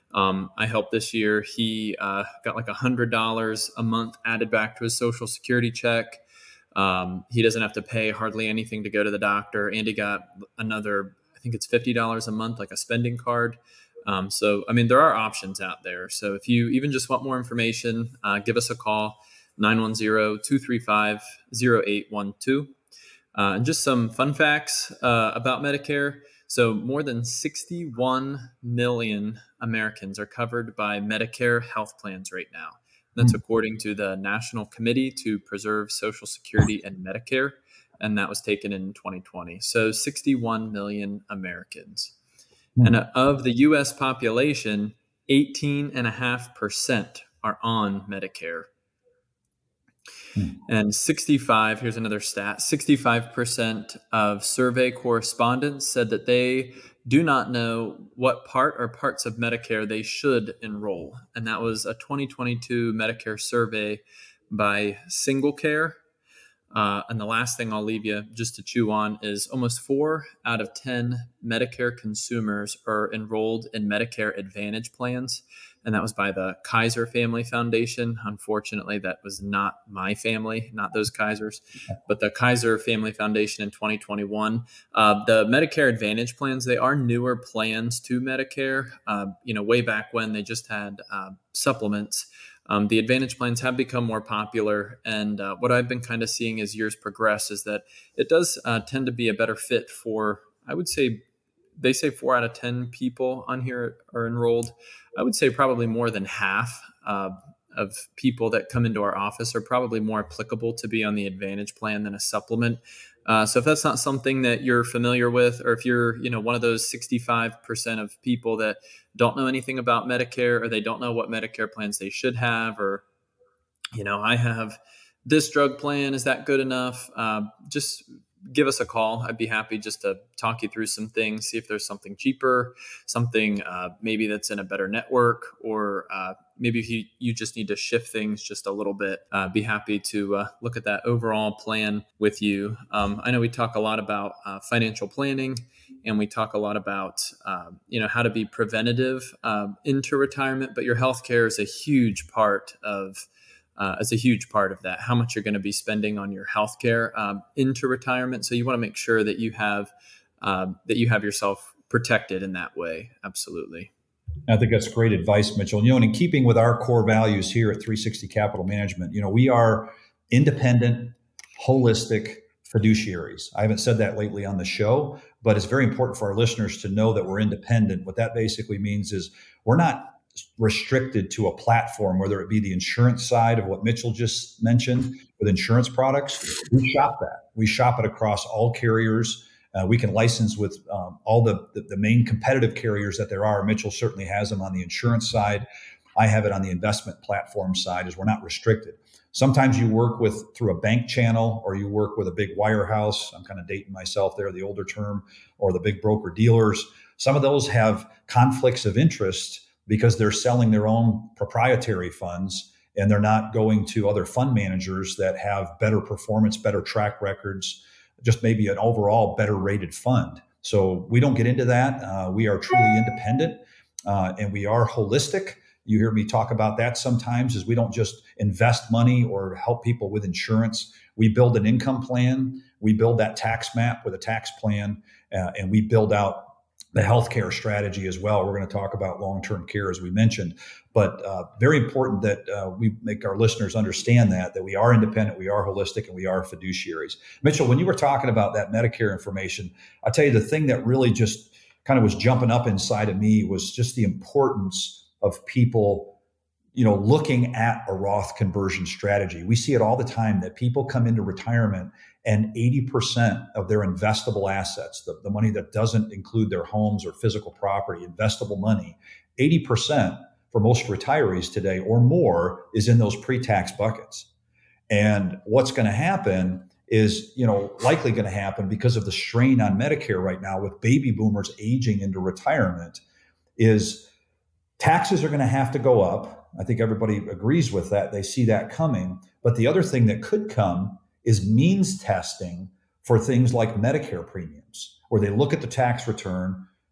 Um, I helped this year. He uh, got like one hundred dollars a month added back to his Social Security check. Um, he doesn't have to pay hardly anything to go to the doctor. And he got another, I think it's fifty dollars a month, like a spending card. Um, so, I mean, there are options out there. So if you even just want more information, uh, give us a call, nine one zero, two three five, zero eight one two. Uh, and just some fun facts uh, about Medicare. So more than sixty-one million Americans are covered by Medicare health plans right now. That's according to the National Committee to Preserve Social Security and Medicare, and that was taken in twenty twenty. So sixty-one million Americans. Mm. And of the U S population, eighteen point five percent are on Medicare. Mm. And sixty-five, here's another stat, sixty-five percent of survey correspondents said that they do not know what part or parts of Medicare they should enroll. And that was a twenty twenty-two Medicare survey by SingleCare. Uh, and the last thing I'll leave you just to chew on is almost four out of ten Medicare consumers are enrolled in Medicare Advantage plans. And that was by the Kaiser Family Foundation. Unfortunately, that was not my family, not those Kaisers, but the Kaiser Family Foundation in twenty twenty-one. Uh, the Medicare Advantage plans, they are newer plans to Medicare. Uh, you know, way back when they just had uh, supplements. Um, the Advantage plans have become more popular. And uh, what I've been kind of seeing as years progress is that it does uh, tend to be a better fit for, I would say, they say four out of ten people on here are enrolled. I would say probably more than half uh, of people that come into our office are probably more applicable to be on the Advantage plan than a supplement. Uh, so if that's not something that you're familiar with, or if you're, you know, one of those sixty-five percent of people that don't know anything about Medicare, or they don't know what Medicare plans they should have, or, you know, I have this drug plan, is that good enough? Uh, just give us a call. I'd be happy just to talk you through some things, see if there's something cheaper, something uh, maybe that's in a better network, or uh, maybe if you, you just need to shift things just a little bit. Uh, be happy to uh, look at that overall plan with you. Um, I know we talk a lot about uh, financial planning, and we talk a lot about uh, you know how to be preventative uh, into retirement, but your healthcare is a huge part of Uh, as a huge part of that, how much you're going to be spending on your healthcare um, into retirement. So you want to make sure that you have uh, that you have yourself protected in that way. Absolutely. I think that's great advice, Mitchell. You know, and in keeping with our core values here at three sixty Capital Management, you know, we are independent, holistic fiduciaries. I haven't said that lately on the show, but it's very important for our listeners to know that we're independent. What that basically means is we're not restricted to a platform, whether it be the insurance side of what Mitchell just mentioned with insurance products. We shop that. We shop it across all carriers. Uh, we can license with um, all the, the, the main competitive carriers that there are. Mitchell certainly has them on the insurance side. I have it on the investment platform side, as we're not restricted. Sometimes you work with through a bank channel, or you work with a big wirehouse. I'm kind of dating myself there, the older term, or the big broker dealers. Some of those have conflicts of interest because they're selling their own proprietary funds, and they're not going to other fund managers that have better performance, better track records, just maybe an overall better rated fund. So we don't get into that. Uh, we are truly independent uh, and we are holistic. You hear me talk about that sometimes, is we don't just invest money or help people with insurance. We build an income plan. We build that tax map with a tax plan, uh, and we build out the healthcare strategy as well. We're going to talk about long-term care, as we mentioned, but uh, very important that uh, we make our listeners understand that, that we are independent, we are holistic, and we are fiduciaries. Mitchell, when you were talking about that Medicare information, I'll tell you the thing that really just kind of was jumping up inside of me was just the importance of people, you know, looking at a Roth conversion strategy. We see it all the time that people come into retirement and eighty percent of their investable assets, the, the money that doesn't include their homes or physical property, investable money, eighty percent for most retirees today or more is in those pre-tax buckets. And what's going to happen is, you know, likely going to happen because of the strain on Medicare right now with baby boomers aging into retirement, is taxes are going to have to go up. I think everybody agrees with that. They see that coming. But the other thing that could come is means testing for things like Medicare premiums, where they look at the tax return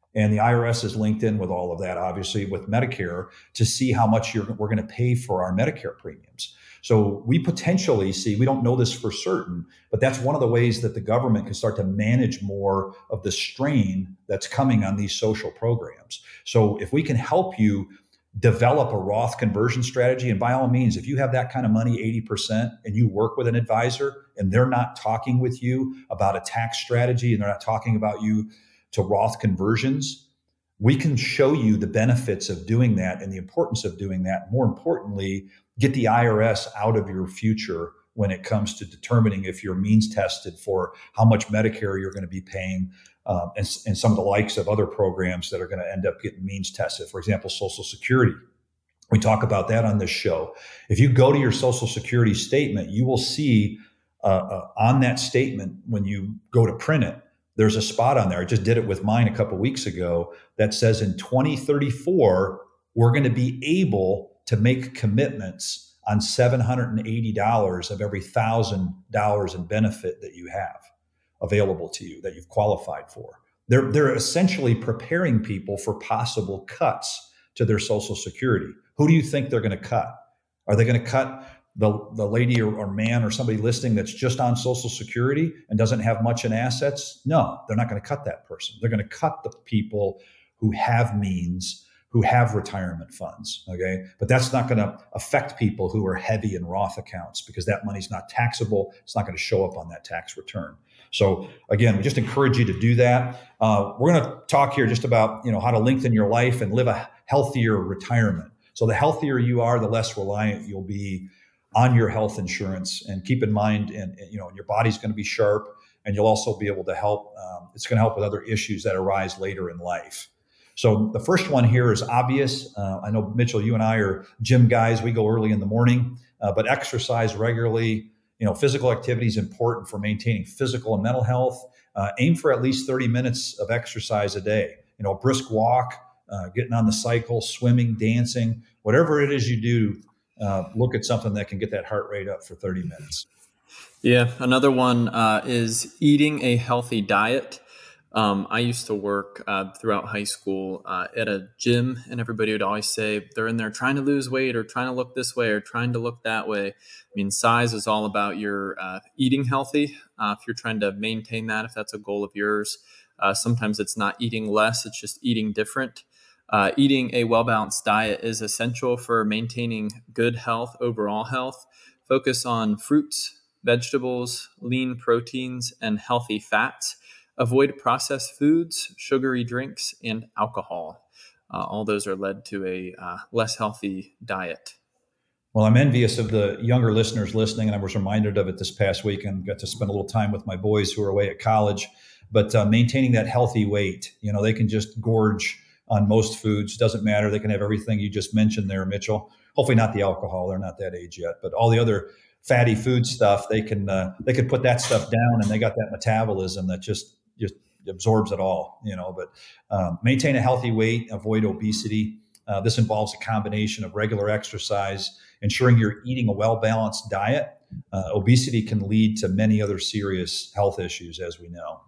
And the I R S is linked in with all of that, obviously, with Medicare to see how much you're, we're going to pay for our Medicare premiums. So we potentially see, we don't know this for certain, but that's one of the ways that the government can start to manage more of the strain that's coming on these social programs. So if we can help you develop a Roth conversion strategy, and by all means, if you have that kind of money, eighty percent, and you work with an advisor and they're not talking with you about a tax strategy and they're not talking about you to Roth conversions, we can show you the benefits of doing that and the importance of doing that. More importantly, get the I R S out of your future when it comes to determining if you're means tested for how much Medicare you're going to be paying, um, and, and some of the likes of other programs that are going to end up getting means tested. For example, Social Security. We talk about that on this show. If you go to your Social Security statement, you will see uh, uh, on that statement, when you go to print it, there's a spot on there. I just did it with mine a couple of weeks ago that says in twenty thirty-four, we're going to be able to make commitments on seven hundred eighty dollars of every one thousand dollars in benefit that you have available to you that you've qualified for. They're, they're essentially preparing people for possible cuts to their Social Security. Who do you think they're going to cut? Are they going to cut the, the lady or, or man or somebody listening that's just on Social Security and doesn't have much in assets? No, they're not going to cut that person. They're going to cut the people who have means, who have retirement funds, okay? But that's not going to affect people who are heavy in Roth accounts because that money's not taxable. It's not going to show up on that tax return. So again, we just encourage you to do that. Uh, we're going to talk here just about, you know, how to lengthen your life and live a healthier retirement. So the healthier you are, the less reliant you'll be on your health insurance. And keep in mind, and, and you know, your body's going to be sharp, and you'll also be able to help. Um, it's going to help with other issues that arise later in life. So the first one here is obvious. Uh, I know, Mitchell, you and I are gym guys. We go early in the morning, uh, but exercise regularly. You know, physical activity is important for maintaining physical and mental health. Uh, aim for at least thirty minutes of exercise a day. You know, a brisk walk, uh, getting on the cycle, swimming, dancing, whatever it is you do, uh, look at something that can get that heart rate up for thirty minutes. Yeah. Another one uh, is eating a healthy diet. Um, I used to work uh, throughout high school uh, at a gym, and everybody would always say they're in there trying to lose weight or trying to look this way or trying to look that way. I mean, size is all about your uh, eating healthy. Uh, if you're trying to maintain that, if that's a goal of yours, uh, sometimes it's not eating less, it's just eating different. Uh, eating a well-balanced diet is essential for maintaining good health, overall health. Focus on fruits, vegetables, lean proteins, and healthy fats. Avoid processed foods, sugary drinks, and alcohol. Uh, all those are led to a uh, less healthy diet. Well, I'm envious of the younger listeners listening, and I was reminded of it this past week and got to spend a little time with my boys who are away at college. But uh, maintaining that healthy weight, you know, they can just gorge on most foods. Doesn't matter. They can have everything you just mentioned there, Mitchell. Hopefully not the alcohol. They're not that age yet. But all the other fatty food stuff, they can uh, they can put that stuff down, and they got that metabolism that just just absorbs it all, you know, but um, maintain a healthy weight, avoid obesity. Uh, this involves a combination of regular exercise, ensuring you're eating a well-balanced diet. Uh, obesity can lead to many other serious health issues, as we know.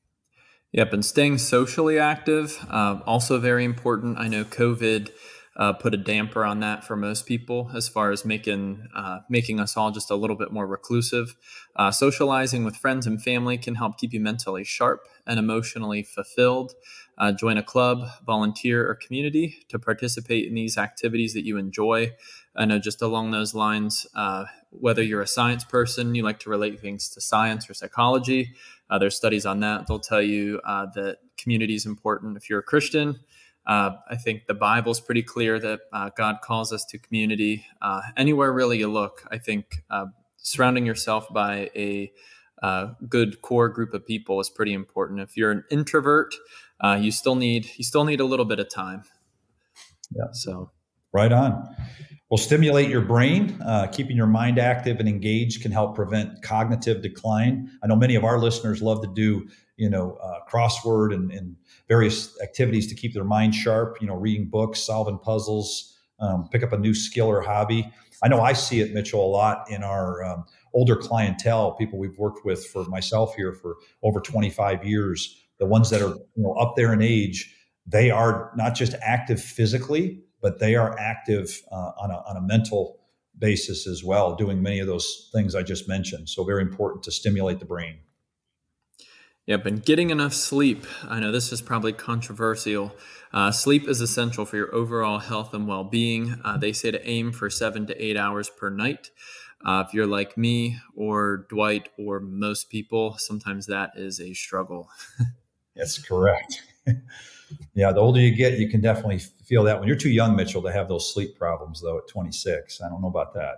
Yep. And staying socially active, uh, also very important. I know COVID Uh, put a damper on that for most people as far as making uh, making us all just a little bit more reclusive. Uh, socializing with friends and family can help keep you mentally sharp and emotionally fulfilled. Uh, join a club, volunteer, or community to participate in these activities that you enjoy. I know just along those lines, uh, whether you're a science person, you like to relate things to science or psychology, uh, there's studies on that. They'll tell you uh, that community is important. If you're a Christian, Uh, I think the Bible's pretty clear that uh, God calls us to community. Uh, anywhere really you look, I think uh, surrounding yourself by a uh, good core group of people is pretty important. If you're an introvert, uh, you still need you still need a little bit of time. Yeah. So, right on. Well, stimulate your brain. Uh, keeping your mind active and engaged can help prevent cognitive decline. I know many of our listeners love to do, you know, uh, crossword and, and various activities to keep their mind sharp, you know, reading books, solving puzzles, um, pick up a new skill or hobby. I know I see it, Mitchell, a lot in our um, older clientele, people we've worked with for myself here for over twenty-five years, the ones that are, you know, up there in age. they are not just active physically, but they are active uh, on, a, on a mental basis as well, doing many of those things I just mentioned. So very important to stimulate the brain. Yep, and getting enough sleep. I know this is probably controversial. Uh, sleep is essential for your overall health and well-being. Uh, they say to aim for seven to eight hours per night. Uh, if you're like me or Dwight or most people, sometimes that is a struggle. That's correct. Yeah, the older you get, you can definitely feel that. When you're too young, Mitchell, to have those sleep problems, though, at twenty-six. I don't know about that.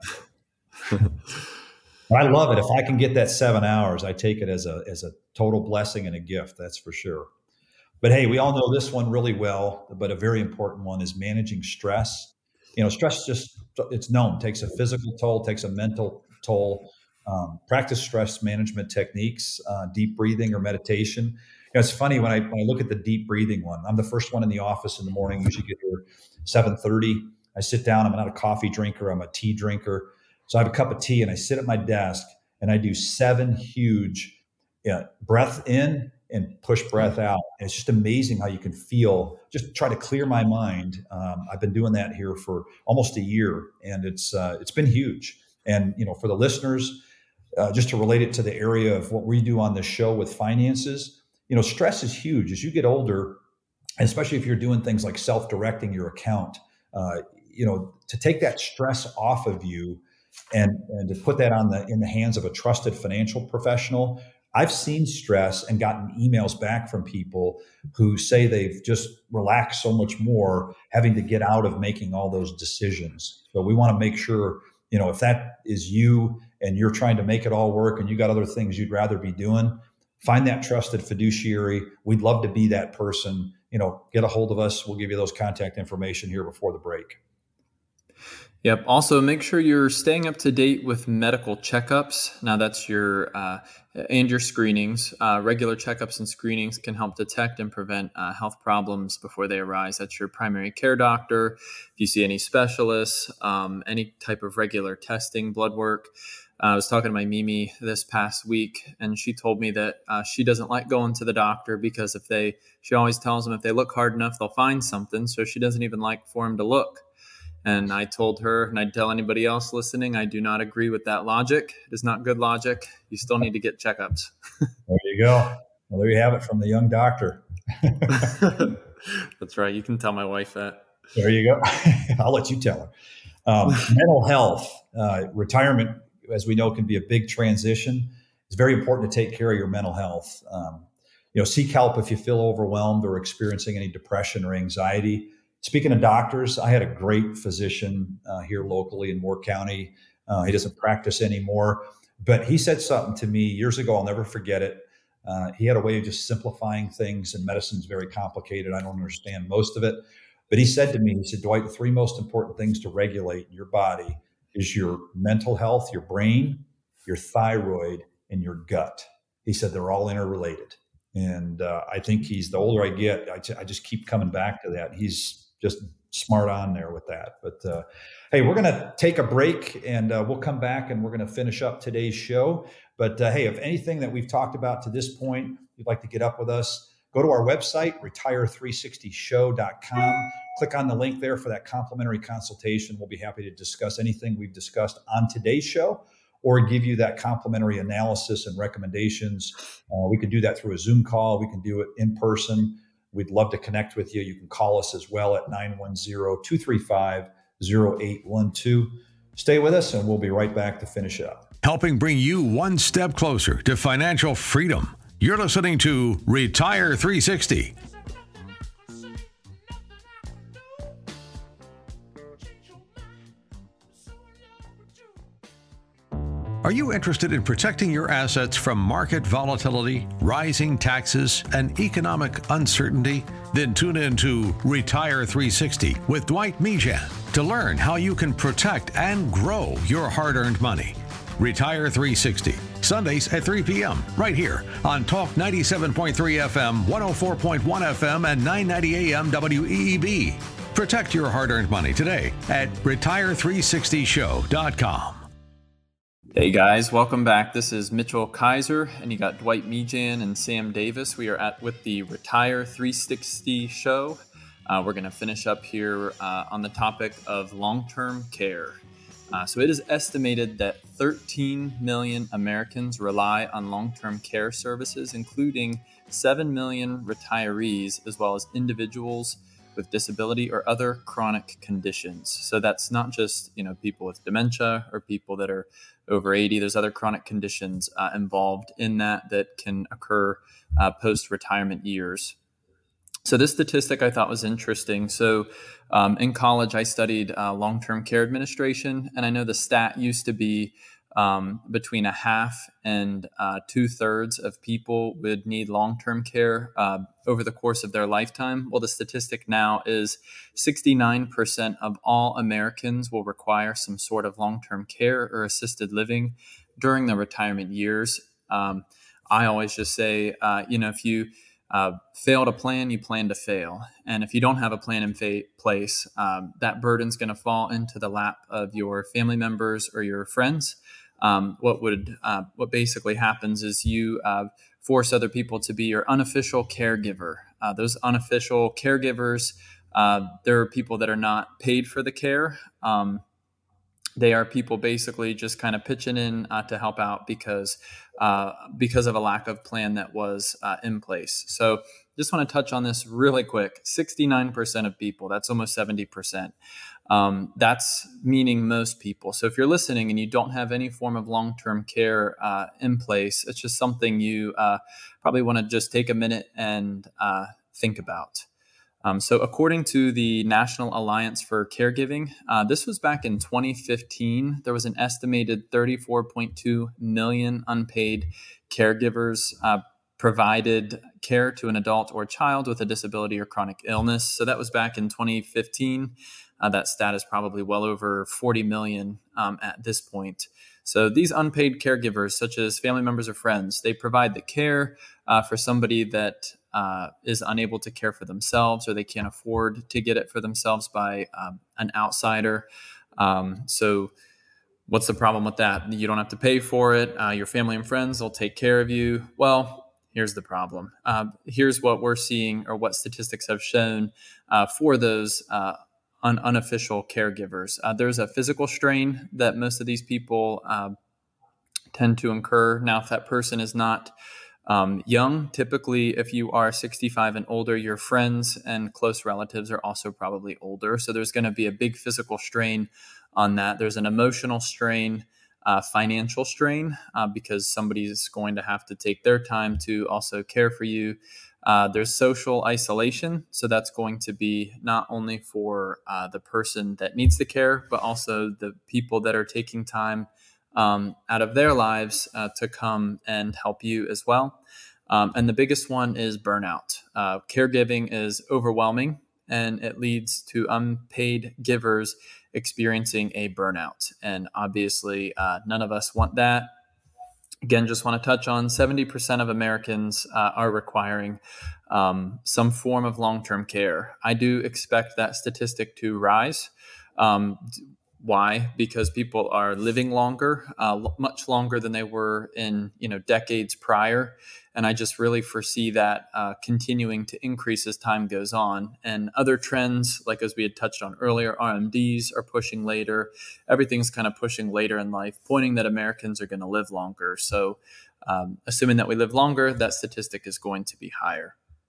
I love it. If I can get that seven hours, I take it as a as a total blessing and a gift. That's for sure. But hey, we all know this one really well, but a very important one is managing stress. You know, stress just, it's known, takes a physical toll, takes a mental toll. Um, practice stress management techniques, uh, deep breathing or meditation. You know, it's funny when I, when I look at the deep breathing one, I'm the first one in the office in the morning, usually get here seven thirty. I sit down, I'm not a coffee drinker, I'm a tea drinker. So I have a cup of tea and I sit at my desk and I do seven huge you know, breath in and push breath out. And it's just amazing how you can feel, just try to clear my mind. Um, I've been doing that here for almost a year and it's uh, it's been huge. And, you know, for the listeners, uh, just to relate it to the area of what we do on this show with finances, you know, stress is huge. As you get older, especially if you're doing things like self-directing your account, uh, you know, to take that stress off of you and, and to put that on the in the hands of a trusted financial professional. I've seen stress and gotten emails back from people who say they've just relaxed so much more having to get out of making all those decisions. So we want to make sure, you know, if that is you and you're trying to make it all work and you got other things you'd rather be doing, find that trusted fiduciary. We'd love to be that person. You know, get a hold of us. We'll give you those contact information here before the break. Yep. Also, make sure you're staying up to date with medical checkups. Now, that's your uh, and your screenings. Uh, regular checkups and screenings can help detect and prevent uh, health problems before they arise. That's your primary care doctor. If you see any specialists, um, any type of regular testing, blood work. Uh, I was talking to my Mimi this past week, and she told me that uh, she doesn't like going to the doctor because if they, she always tells them if they look hard enough, they'll find something. So she doesn't even like for them to look. And I told her, and I'd tell anybody else listening, I do not agree with that logic. It is not good logic. You still need to get checkups. There you go. Well, there you have it from the young doctor. That's right. You can tell my wife that. There you go. I'll let you tell her. Um, mental health, uh, retirement, as we know, can be a big transition. It's very important to take care of your mental health. Um, you know, seek help if you feel overwhelmed or experiencing any depression or anxiety. Speaking of doctors, I had a great physician uh, here locally in Moore County. Uh, he doesn't practice anymore, but he said something to me years ago. I'll never forget it. Uh, he had a way of just simplifying things, and medicine's very complicated. I don't understand most of it. But he said to me, he said, Dwight, the three most important things to regulate in your body is your mental health, your brain, your thyroid, and your gut. He said they're all interrelated. And uh, I think he's, the older I get, I, t- I just keep coming back to that. He's just smart on there with that. But uh, hey, we're going to take a break and uh, we'll come back and we're going to finish up today's show. But uh, hey, if anything that we've talked about to this point, you'd like to get up with us, go to our website, retire three sixty show dot com. Click on the link there for that complimentary consultation. We'll be happy to discuss anything we've discussed on today's show or give you that complimentary analysis and recommendations. Uh, we can do that through a Zoom call. We can do it in person. We'd love to connect with you. You can call us as well at nine one zero, two three five, zero eight one two. Stay with us and we'll be right back to finish up. Helping bring you one step closer to financial freedom. You're listening to Retire three sixty. Are you interested in protecting your assets from market volatility, rising taxes, and economic uncertainty? Then tune in to Retire three sixty with Dwight Mejan to learn how you can protect and grow your hard-earned money. Retire three sixty, Sundays at three p.m. right here on Talk ninety-seven point three F M, one oh four point one F M, and nine ninety A M W E E B. Protect your hard-earned money today at retire three sixty show dot com. Hey guys, welcome back. This is Mitchell Kaiser, and you got Dwight Mejan and Sam Davis. We are at with the Retire three sixty show. Uh, we're going to finish up here uh, on the topic of long-term care. Uh, so it is estimated that thirteen million Americans rely on long-term care services, including seven million retirees, as well as individuals with disability or other chronic conditions. So that's not just, you know, people with dementia or people that are over eighty. There's other chronic conditions uh, involved in that that can occur uh, post-retirement years. So this statistic I thought was interesting. So um, in college, I studied uh, long-term care administration, and I know the stat used to be um, between a half and uh, two-thirds of people would need long-term care uh, over the course of their lifetime. Well, the statistic now is sixty-nine percent of all Americans will require some sort of long-term care or assisted living during their retirement years. Um, I always just say, uh, you know, if you Uh, fail to plan, you plan to fail. And if you don't have a plan in fa- place, um, that burden's going to fall into the lap of your family members or your friends. Um, what would uh, what basically happens is you uh, force other people to be your unofficial caregiver. Uh, those unofficial caregivers, uh, there are people that are not paid for the care. Um, They are people basically just kind of pitching in uh, to help out because uh, because of a lack of plan that was uh, in place. So just want to touch on this really quick. sixty-nine percent of people, that's almost seventy percent. Um, that's meaning most people. So if you're listening and you don't have any form of long-term care uh, in place, it's just something you uh, probably want to just take a minute and uh, think about. Um, so according to the National Alliance for Caregiving, uh, this was back in twenty fifteen. There was an estimated thirty-four point two million unpaid caregivers uh, provided care to an adult or child with a disability or chronic illness. So that was back in twenty fifteen. Uh, that stat is probably well over forty million um, at this point. So these unpaid caregivers, such as family members or friends, they provide the care uh, for somebody that Uh, is unable to care for themselves, or they can't afford to get it for themselves by um, an outsider. Um, so what's the problem with that? You don't have to pay for it. Uh, your family and friends will take care of you. Well, here's the problem. Uh, here's what we're seeing, or what statistics have shown uh, for those uh, un- unofficial caregivers. Uh, there's a physical strain that most of these people uh, tend to incur. Now, if that person is not Um, young, typically, if you are sixty-five and older, your friends and close relatives are also probably older. So there's going to be a big physical strain on that. There's an emotional strain, uh, financial strain, uh, because somebody's going to have to take their time to also care for you. Uh, there's social isolation. So that's going to be not only for uh, the person that needs the care, but also the people that are taking time Um, out of their lives uh, to come and help you as well. Um, and the biggest one is burnout. Uh, caregiving is overwhelming, and it leads to unpaid givers experiencing a burnout. And obviously, uh, none of us want that. Again, just want to touch on seventy percent of Americans uh, are requiring um, some form of long-term care. I do expect that statistic to rise. Um, Why? Because people are living longer, uh, much longer than they were in, you know, decades prior. And I just really foresee that uh, continuing to increase as time goes on. And other trends, like as we had touched on earlier, R M Ds are pushing later. Everything's kind of pushing later in life, pointing that Americans are going to live longer. So um, assuming that we live longer, that statistic is going to be higher.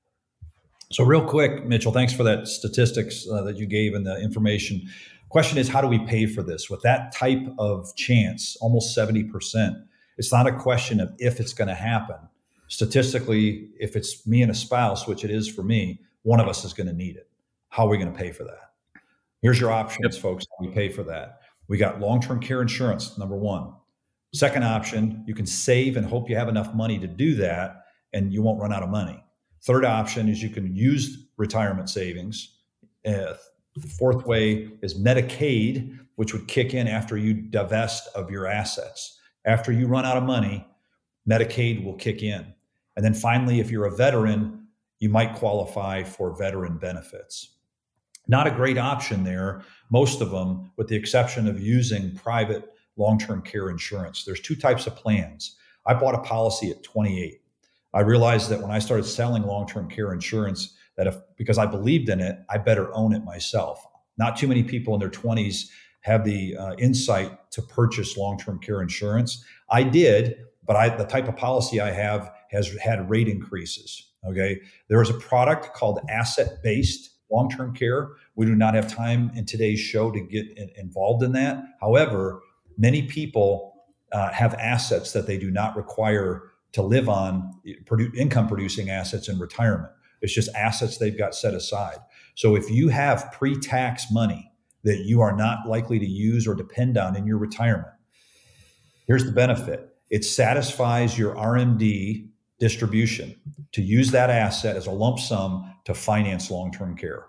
So real quick, Mitchell, thanks for that statistics uh, that you gave and the information. Question is, how do we pay for this? With that type of chance, almost seventy percent, it's not a question of if it's going to happen. Statistically, if it's me and a spouse, which it is for me, one of us is going to need it. How are we going to pay for that? Here's your options, yep. folks. How we pay for that. We got long-term care insurance, number one. Second option, you can save and hope you have enough money to do that and you won't run out of money. Third option is you can use retirement savings. Uh, The fourth way is Medicaid, which would kick in after you divest of your assets. After you run out of money, Medicaid will kick in. And then finally, if you're a veteran, you might qualify for veteran benefits. Not a great option there. Most of them, with the exception of using private long-term care insurance. There's two types of plans. I bought a policy at twenty-eight. I realized that when I started selling long-term care insurance, that if, because I believed in it, I better own it myself. Not too many people in their twenties have the uh, insight to purchase long-term care insurance. I did, but I, the type of policy I have has had rate increases. Okay. There is a product called asset-based long-term care. We do not have time in today's show to get in, involved in that. However, many people uh, have assets that they do not require to live on, produ- income-producing assets in retirement. It's just assets they've got set aside. So if you have pre-tax money that you are not likely to use or depend on in your retirement, here's the benefit. It satisfies your R M D distribution to use that asset as a lump sum to finance long-term care.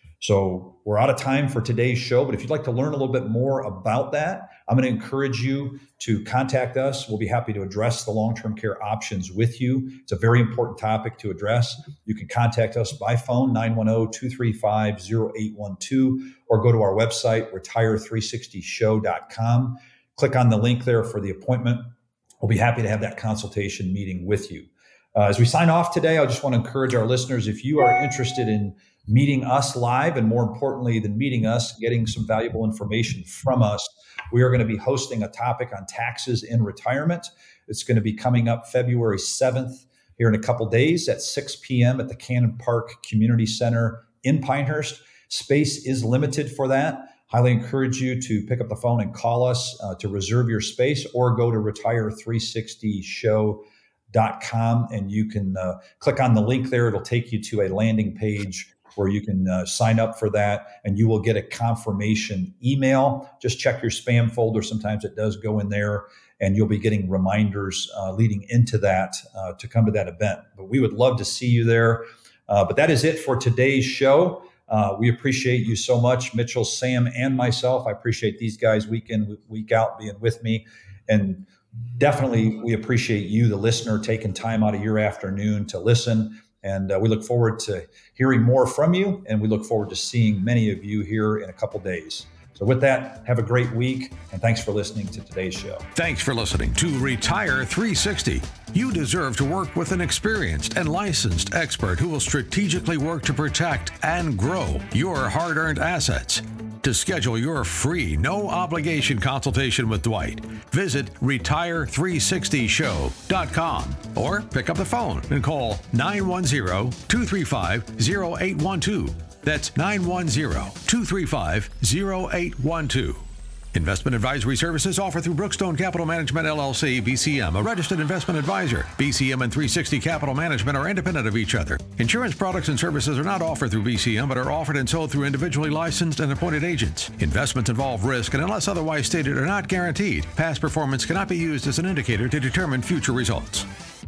So we're out of time for today's show, but if you'd like to learn a little bit more about that, I'm going to encourage you to contact us. We'll be happy to address the long-term care options with you. It's a very important topic to address. You can contact us by phone, nine one zero, two three five, zero eight one two, or go to our website, retire three sixty show dot com. Click on the link there for the appointment. We'll be happy to have that consultation meeting with you. Uh, as we sign off today, I just want to encourage our listeners, if you are interested in meeting us live, and more importantly than meeting us, getting some valuable information from us, we are going to be hosting a topic on taxes in retirement. It's going to be coming up February seventh here in a couple days at six p.m. at the Cannon Park Community Center in Pinehurst. Space is limited for that. Highly encourage you to pick up the phone and call us uh, to reserve your space, or go to retire three sixty show dot com and you can uh, click on the link there. It'll take you to a landing page where you can uh, sign up for that, and you will get a confirmation email. Just check your spam folder. Sometimes it does go in there, and you'll be getting reminders uh, leading into that uh, to come to that event. But we would love to see you there. Uh, but that is it for today's show. Uh, we appreciate you so much, Mitchell, Sam, and myself. I appreciate these guys week in, week out being with me. And definitely we appreciate you, the listener, taking time out of your afternoon to listen. And uh, we look forward to hearing more from you, and we look forward to seeing many of you here in a couple days. So with that, have a great week, and thanks for listening to today's show. Thanks for listening to Retire three sixty. You deserve to work with an experienced and licensed expert who will strategically work to protect and grow your hard-earned assets. To schedule your free, no-obligation consultation with Dwight, visit retire three sixty show dot com or pick up the phone and call nine one zero, two three five, zero eight one two. That's nine one zero, two three five, zero eight one two. Investment advisory services offered through Brookstone Capital Management, L L C, B C M, a registered investment advisor. B C M and three sixty Capital Management are independent of each other. Insurance products and services are not offered through B C M, but are offered and sold through individually licensed and appointed agents. Investments involve risk and, unless otherwise stated, are not guaranteed. Past performance cannot be used as an indicator to determine future results.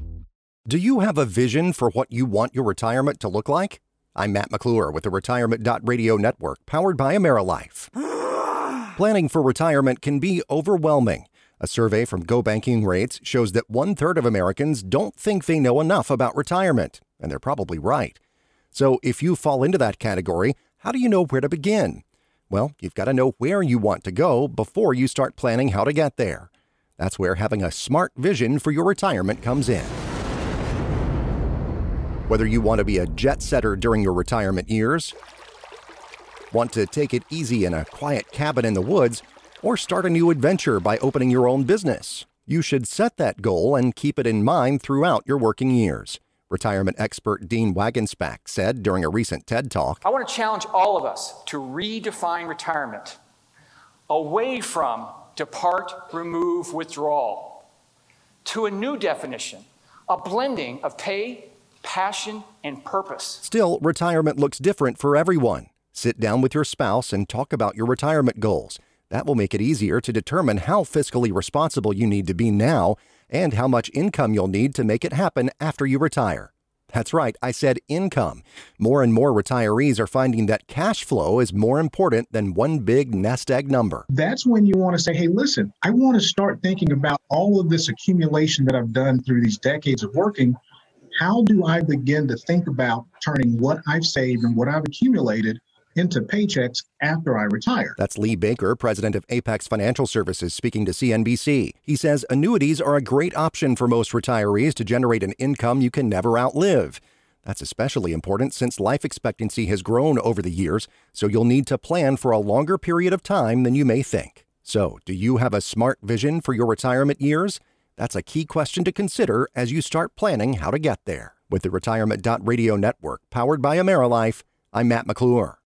Do you have a vision for what you want your retirement to look like? I'm Matt McClure with the Retirement Radio Network, powered by AmeriLife. Planning for retirement can be overwhelming. A survey from Go Banking Rates shows that one-third of Americans don't think they know enough about retirement, and they're probably right. So if you fall into that category, how do you know where to begin? Well, you've got to know where you want to go before you start planning how to get there. That's where having a smart vision for your retirement comes in. Whether you want to be a jet setter during your retirement years, want to take it easy in a quiet cabin in the woods, or start a new adventure by opening your own business, you should set that goal and keep it in mind throughout your working years. Retirement expert Dean Wagenspack said during a recent TED Talk, I want to challenge all of us to redefine retirement away from depart, remove, withdrawal to a new definition, a blending of pay, passion, and purpose. Still, retirement looks different for everyone. Sit down with your spouse and talk about your retirement goals. That will make it easier to determine how fiscally responsible you need to be now and how much income you'll need to make it happen after you retire. That's right, I said income. More and more retirees are finding that cash flow is more important than one big nest egg number. That's when you want to say, hey, listen, I want to start thinking about all of this accumulation that I've done through these decades of working. How do I begin to think about turning what I've saved and what I've accumulated into paychecks after I retire. That's Lee Baker, president of Apex Financial Services, speaking to C N B C. He says annuities are a great option for most retirees to generate an income you can never outlive. That's especially important since life expectancy has grown over the years, so you'll need to plan for a longer period of time than you may think. So, do you have a smart vision for your retirement years? That's a key question to consider as you start planning how to get there. With the Retirement dot Radio network, powered by AmeriLife, I'm Matt McClure.